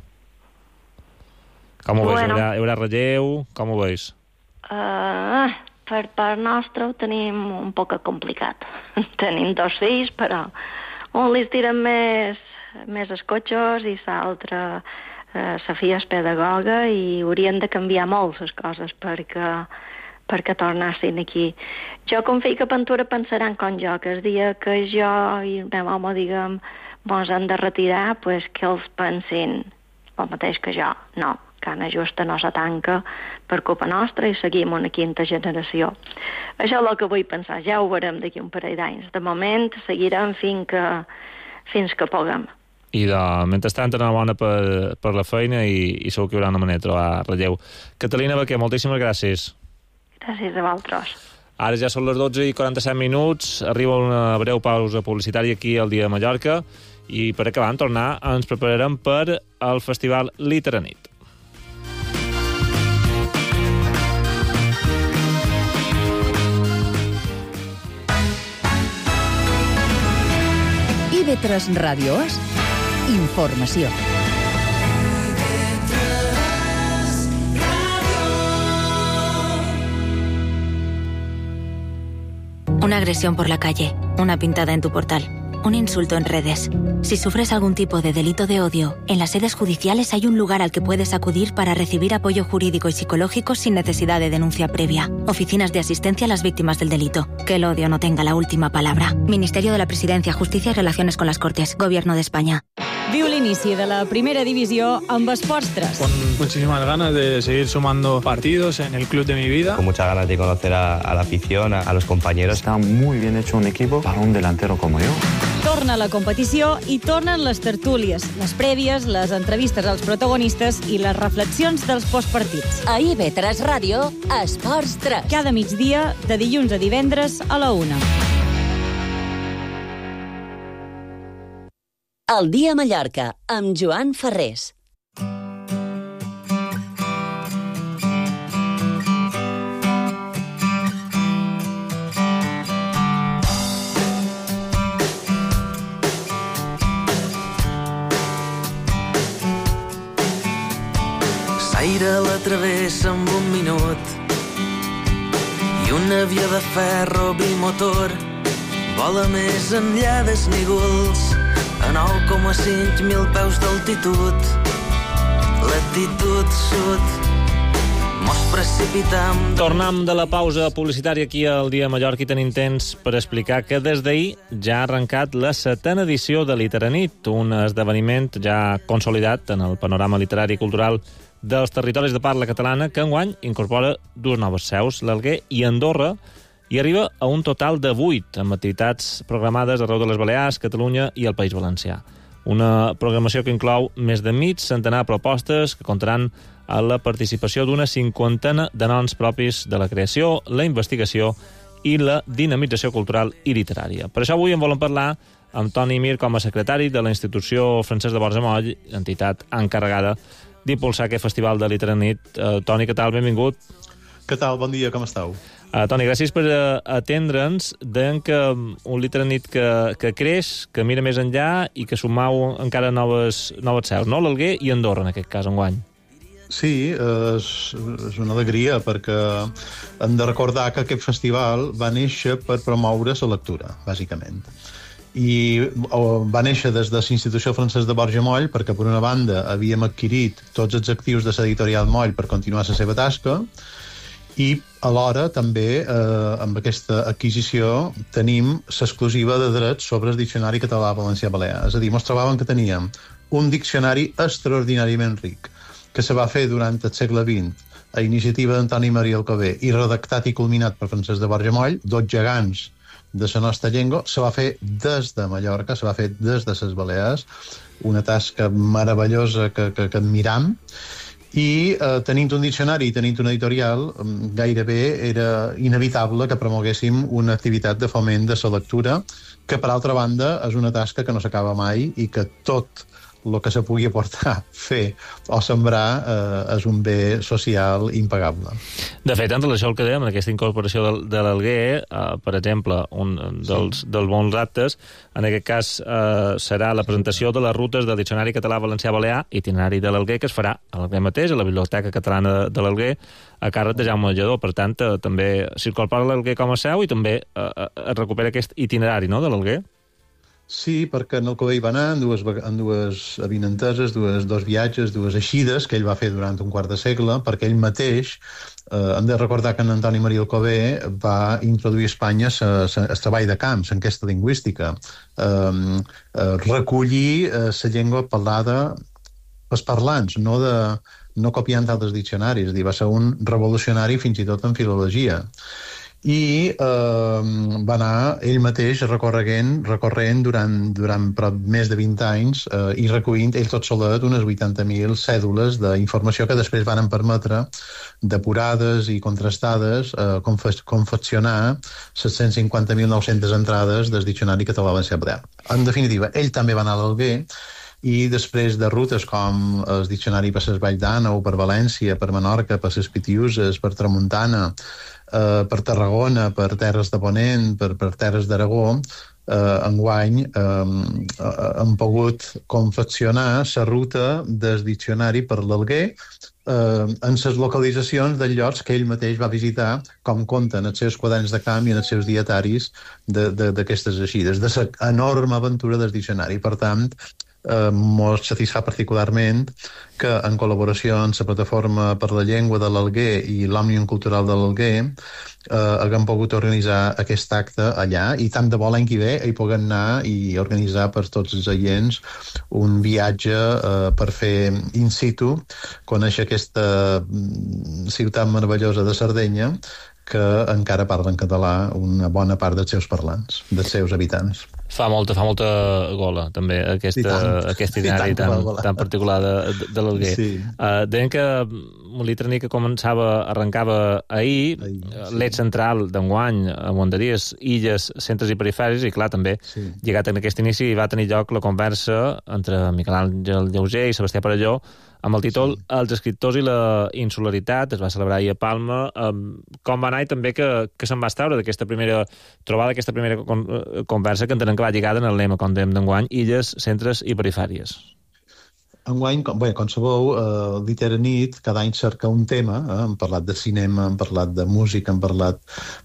Com ho veus? Bueno. Hi haurà, hi haurà relleu? Com ho veus? Uh, per part nostra ho tenim un poc complicat. Tenim dos fills, però un li tiren més, més escotxos i l'altre eh, la filla és pedagoga, i haurien de canviar molt les coses perquè, perquè tornassin aquí. Jo confio que Ventura pensaran com jo, que el dia que jo i el meu home, diguem, mos han de retirar, pues que els pensin el mateix que jo. No, Cana Justa no se tanca per culpa nostra i seguim una quinta generació. Això és el que vull pensar, ja ho veurem d'aquí un parell d'anys. De moment seguirem fins que, fins que puguem. I de, mentrestant, enhorabona per, per la feina i, i segur que hi haurà una manera de trobar relleu. Catalina Baquer, moltíssimes gràcies. Gràcies a vosaltres. Ara ja són les dotze i quaranta-set minuts, arriba una breu pausa publicitària aquí al Dia de Mallorca, i per acabar, en tornar, ens prepararem per al Festival Literanit. I B tres Ràdio és informació. Una agresión por la calle, una pintada en tu portal, un insulto en redes. Si sufres algún tipo de delito de odio, en las sedes judiciales hay un lugar al que puedes acudir para recibir apoyo jurídico y psicológico sin necesidad de denuncia previa. Oficinas de asistencia a las víctimas del delito. Que el odio no tenga la última palabra. Ministerio de la Presidencia, Justicia y Relaciones con las Cortes. Gobierno de España. Viu l'inici de la primera divisió amb Esports tres. Con muchísimas ganas de seguir sumando partidos en el club de mi vida. Con muchas ganas de conocer a, a la afición, a, a los compañeros. Está muy bien hecho un equipo para un delantero como yo. Torna la competició i tornen les tertúlies, les prèvies, les entrevistes als protagonistes i les reflexions dels postpartits. A I B tres Ràdio, Esports tres. Cada migdia, de dilluns a divendres a la una. El dia a Mallorca, amb Joan Ferrés. L'aire la travessa amb un minut i un avió de ferro bimotor vola més enllà dels nígols a nou coma cinc mil peus d'altitud. Latitud sud mos precipitam... Tornem de la pausa publicitària aquí al Dia Mallorca i tenim temps per explicar que des d'ahir ja ha arrencat la setena edició de Literanit, un esdeveniment ja consolidat en el panorama literari i cultural dels territoris de parla catalana, que enguany incorpora dues noves seus, l'Alguer i Andorra, i arriba a un total de vuit, amb activitats programades arreu de les Balears, Catalunya i el País Valencià. Una programació que inclou més de mig centenar de propostes que comptaran amb la participació d'una cinquantena de noms propis de la creació, la investigació i la dinamització cultural i literària. Per això avui en volem parlar amb Toni Mir com a secretari de la institució Francesc de Borja Moll, entitat encarregada d'impulsar aquest festival de Literanit. Uh, Toni, què tal? Benvingut. Què tal? Bon dia, com esteu? Uh, Toni, gràcies per uh, atendre'ns. Deien que un Literanit que, que creix, que mira més enllà i que sumau encara noves, noves seus, no? L'Alguer i Andorra, en aquest cas, enguany. Sí, és, és una alegria, perquè hem de recordar que aquest festival va néixer per promoure la lectura, bàsicament. I va néixer des de l'Institució Francesc de Borja Moll perquè, per una banda, havíem adquirit tots els actius de l'editorial Moll per continuar la seva tasca i, alhora, també, eh, amb aquesta adquisició, tenim l'exclusiva de drets sobre el diccionari català-valencià-balear. És a dir, ens trobàvem que teníem un diccionari extraordinàriament ric que se va fer durant el segle vint a iniciativa d'Antoni Maria Alcover i redactat i culminat per Francesc de Borja Moll, dos gegants de la nostra llengua, se va fer des de Mallorca, se va fer des de les Balears, una tasca meravellosa que, que, que admiram, i eh, tenint un diccionari i tenint una editorial, gairebé era inevitable que promoguéssim una activitat de foment de la lectura, que, per altra banda, és una tasca que no s'acaba mai i que tot el que se pugui aportar, fer o sembrar eh, és un bé social impagable. De fet, en relació al que dèiem, en aquesta incorporació de, de l'Alguer, eh, per exemple, un dels, dels bons actes, en aquest cas eh, serà la presentació de les rutes del Diccionari Català-Valencià-Balear, itinerari de l'Alguer, que es farà a l'Alguer mateix, a la Biblioteca Catalana de, de l'Alguer, a càrrec de Jaume Lledó. Per tant, eh, també s'incorpora l'Alguer com a seu i també eh, es recupera aquest itinerari, no?, de l'Alguer. Sí, perquè en el Covell va anar en dues, en dues avinenteses, dues, dos viatges, dues eixides que ell va fer durant un quart de segle, perquè ell mateix, eh, hem de recordar que en Antoni Maria Alcover va introduir a Espanya el treball de camp, l'enquesta lingüística, eh, eh, recollir la llengua parlada pels parlants, no, de, no copiant altres diccionaris. Va ser un revolucionari fins i tot en filologia. I eh, va anar ell mateix recorrent, recorrent durant, durant prop més de vint anys eh, i recollint ell tot solet unes vuitanta mil cèdules d'informació que després van permetre, depurades i contrastades, eh, confe- confeccionar les cent cinquanta mil nou-centes entrades del Diccionari Català-Valencià-Balear. En definitiva, ell també va anar a l'Alguer i després de rutes com el Diccionari per les Valls d'Àneu, per València, per Menorca, per les Pitiuses, per Tramuntana, Uh, per Tarragona, per Terres de Ponent, per, per Terres d'Aragó, uh, enguany um, uh, hem pogut confeccionar la ruta del diccionari per l'Alguer uh, en les localitzacions dels llocs que ell mateix va visitar, com conten els seus quaderns de camp i en els seus dietaris d'aquestes eixides, de l'enorme aventura del diccionari. Per tant, eh, mos satisfà particularment que en col·laboració amb la Plataforma per la Llengua de l'Alguer i l'Òmnium Cultural de l'Alguer eh, haguem pogut organitzar aquest acte allà, i tant de bo l'any que ve hi puguem anar i organitzar per tots els agents un viatge eh, per fer in situ, conèixer aquesta ciutat meravellosa de Sardenya, que encara parlen català una bona part dels seus parlants, dels seus habitants. Fa molta, fa molta gola, també, aquesta, aquest itinerari tan, tan particular de, de, de l'Alguer. Sí. Uh, deien que l'Itraní que començava, arrencava ahir, ahir sí. L'eix central d'enguany, a Mondaries, illes, centres i periferis, i clar, també, sí. Lligat en aquest inici, va tenir lloc la conversa entre Miquel Àngel Llauser i Sebastià Parelló, amb el títol sí. Els escriptors i la insularitat. Es va celebrar ahir a Palma. Um, com va anar i també que, que se'n va estreure d'aquesta primera trobada, d'aquesta primera con conversa que entenem que va lligada en el lema, com dèiem d'enguany, illes, centres i perifèries. Enguany, com, bé, com sabeu, eh, Literanit cada any cerca un tema, eh? Hem parlat de cinema, hem parlat de música, hem parlat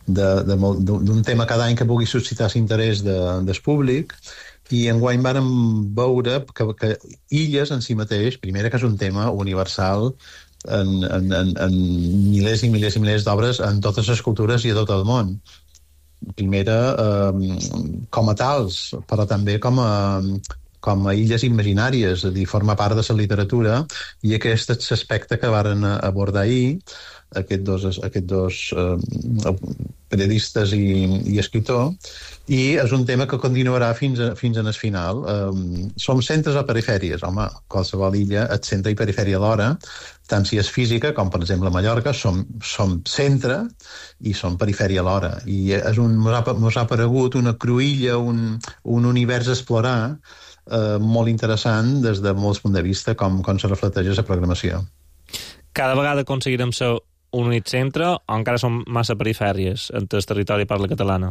d'un tema cada any que pugui suscitar l'interès de, del públic, i enguany vàrem veure que, que illes en si mateix, primera que és un tema universal en, en, en, en milers i milers i milers d'obres en totes les cultures i a tot el món. Primera eh, com a tals, però també com a, com a illes imaginàries, és a dir, forma part de la literatura, i aquest és l'aspecte que varen abordar ahir aquests dos, aquests dos eh, periodistes i, i escriptor, i és un tema que continuarà fins, a, fins en el final. Um, som centres o perifèries? Home, qualsevol illa és centre i perifèria alhora, tant si és física, com per exemple a Mallorca, som, som centre i som perifèria alhora. I és un, mos, ha, mos ha aparegut una cruïlla, un, un univers a explorar eh, molt interessant des de molts punts de vista, com, com se reflecteix a la programació. Cada vegada aconseguirem ser un únic centre o encara som massa perifèries entre el territori i parla catalana?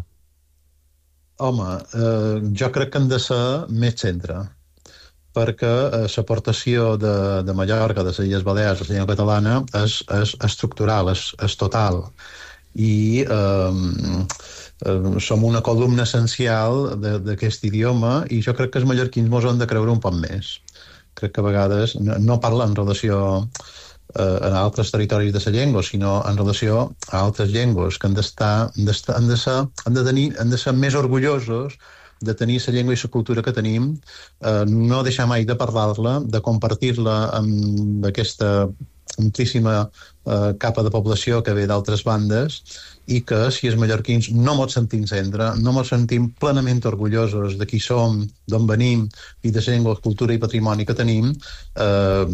Home, eh, jo crec que han de ser més centre, perquè eh, l'aportació de, de Mallorca, de les Illes Balears, de la llengua catalana, és, és estructural, és, és total. I eh, eh, som una columna essencial d'aquest idioma, i jo crec que els mallorquins mos han de creure un poc més. Crec que a vegades no, no parla en relació eh, a altres territoris de la llengua, sinó en relació a altres llengües, que han d'estar, han d'estar, han de ser, han de tenir, han de ser més orgullosos de tenir la llengua i la cultura que tenim, eh, no deixar mai de parlar-la, de compartir-la amb aquesta amplíssima eh, capa de població que ve d'altres bandes, i que si els mallorquins no mos sentim centre, no mos sentim plenament orgullosos de qui som, d'on venim i de la llengua, cultura i patrimoni que tenim, eh,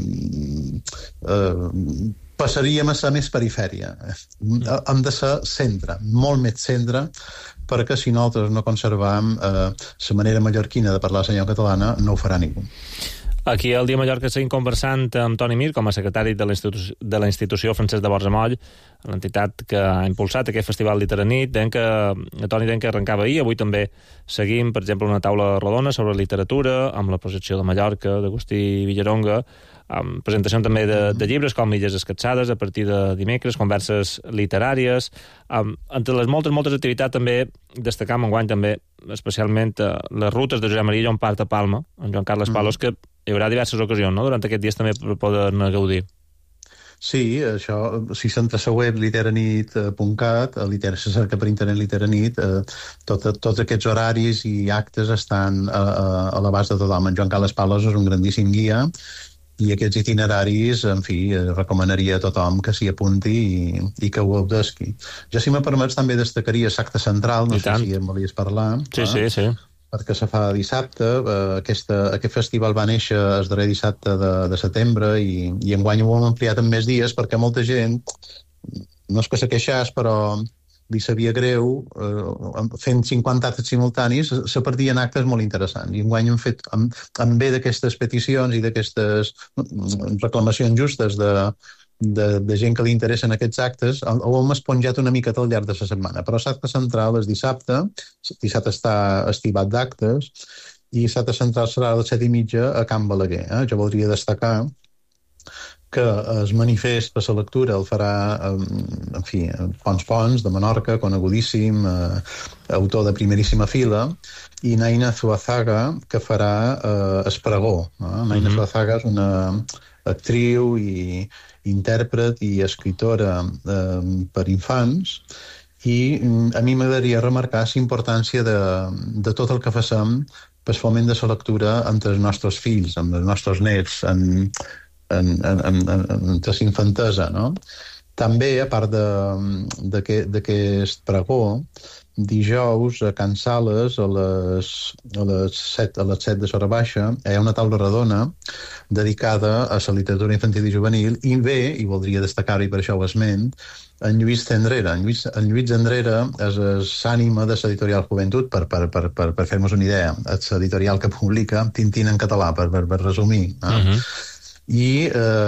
eh, passaríem a ser més perifèria. Hem de ser centre, molt més centre, perquè si nosaltres no conservam eh, la manera mallorquina de parlar la llengua catalana, no ho farà ningú. Aquí al Dia Mallorca seguim conversant amb Toni Mir, com a secretari de la, institu de la institució Francesc de Borja-Moll, l'entitat que ha impulsat aquest festival Literanit. Deien que, Toni, deien que arrencava ahir. Avui també seguim, per exemple, una taula rodona sobre literatura, amb la projecció de Mallorca, d'Agustí Villaronga, amb presentació també de, de llibres com Illes Escatsades a partir de dimecres, converses literàries. Um, entre les moltes, moltes activitats també destacam enguany també especialment uh, les rutes de Josep Maria Llompart a Palma, en Joan Carles Palos, mm. que hi haurà diverses ocasions, no?, durant aquests dies també per poder gaudir. Sí, això, si s'entra a la web literanit punt cat, liter, se cerca per internet Literanit, eh, tot, tots aquests horaris i actes estan a, a, a l'abast de tothom. En Joan Carles Palos és un grandíssim guia, i aquests itineraris, en fi, recomanaria a tothom que s'hi apunti i, i que ho audesqui. Jo, si me permets, també destacaria l'acte central, no I sé tant. Si en volies parlar. Sí, eh? sí, sí. Perquè se fa dissabte, eh, aquesta, aquest festival va néixer el darrer dissabte de, de setembre, i, i enguany ho hem ampliat en més dies, perquè molta gent, no és que se queixàs, però li sabia greu, eh, fent cinquanta actes simultanis, se perdien actes molt interessants. I enguany hem fet, amb, amb bé d'aquestes peticions i d'aquestes reclamacions justes de, de, de gent que li interessen aquests actes, ho hem esponjat una mica al llarg de la setmana. Però l'acte central és dissabte, dissabte està estivat d'actes, i l'acte central serà a les set i mitja a Can Balaguer. Eh? Jo voldria destacar que es manifest per la lectura el farà, en fi, Pons Pons, de Menorca, conegudíssim, eh, autor de primeríssima fila, i Naina Zuazaga, que farà eh, Espregó. Eh? Naina mm-hmm. Zuazaga és una actriu i intèrpret i escritora eh, per infants, i a mi m'agradaria remarcar la importància de, de tot el que facem per foment de la lectura entre els nostres fills, amb els nostres nets, en, en, en, en, en la infantesa, no? També, a part d'aquest pregó, dijous a Can Sales, a les, a les set, a les set de l'hora baixa, hi ha una taula redona dedicada a la literatura infantil i juvenil, i bé, i voldria destacar-ho i per això ho esment, en Lluís Cendrera. En Lluís, en Lluís Cendrera és l'ànima de l'editorial Joventut, per, per, per, per, per fer-nos una idea. És l'editorial que publica Tintín en català, per, per, per resumir. Eh? Uh-huh. I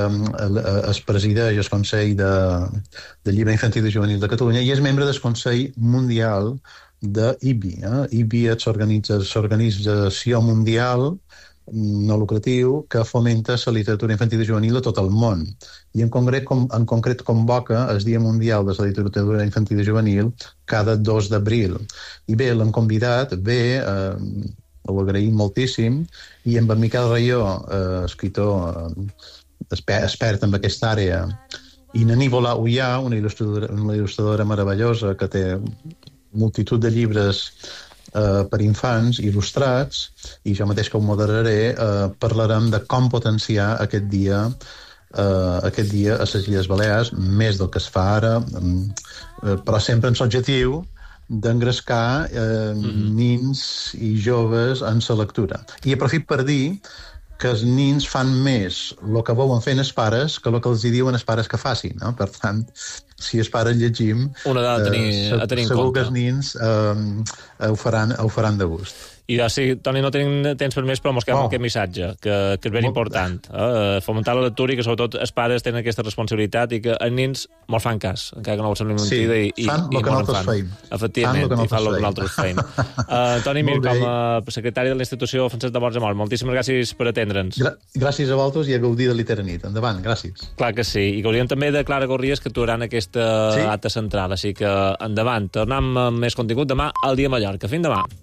eh, es presideix el Consell de, de Llibre Infantil i Juvenil de Catalunya i és membre del Consell Mundial de I B I. Eh? I B I és l'organització mundial no lucratiu que fomenta la literatura infantil i juvenil a tot el món. I en concret, com, en concret convoca el Dia Mundial de la Literatura Infantil i Juvenil cada dos d'abril. I bé, l'han convidat, bé... Eh, ho agraïm moltíssim, i amb en Miquel Raió, eh, escritor eh, expert en aquesta àrea, i Nanívola Ullà, una il·lustradora, una il·lustradora meravellosa que té multitud de llibres eh, per infants il·lustrats, i jo mateix que ho moderaré, eh, parlarem de com potenciar aquest dia eh, aquest dia a les Illes Balears, més del que es fa ara, eh, però sempre en l'objectiu d'engrescar eh, mm-hmm. nins i joves en la lectura. I aprofit per dir que els nins fan més el que volen fer els pares que el que els diuen els pares que facin. No? Per tant, si els pares llegim, una dada a tenir, eh, a tenir segur en compte. Que els nins eh, ho, faran, ho faran de gust. I ja, sí, Toni, no tenim temps per més, però mos quedem oh. amb aquest missatge, que, que és ben important. Eh? Fomentar la lectura i que, sobretot, els pares tenen aquesta responsabilitat i que els nins mos fan cas, encara que no ho sembli mentida, sí, i, fan i, el que nosaltres feim. Efectivament, i fan el que nosaltres feim. uh, Toni Mir, com a secretari de la institució Francesc de Borja Mort, moltíssimes gràcies per atendre'ns. Gra gràcies a vosaltres i a gaudir de Literanit. Endavant, gràcies. Clar que sí. I gaudirem també de Clara Gorries, que actuaran aquesta sí? acte central, així que endavant. Tornem amb més contingut demà al Dia Mallorca. Fins demà.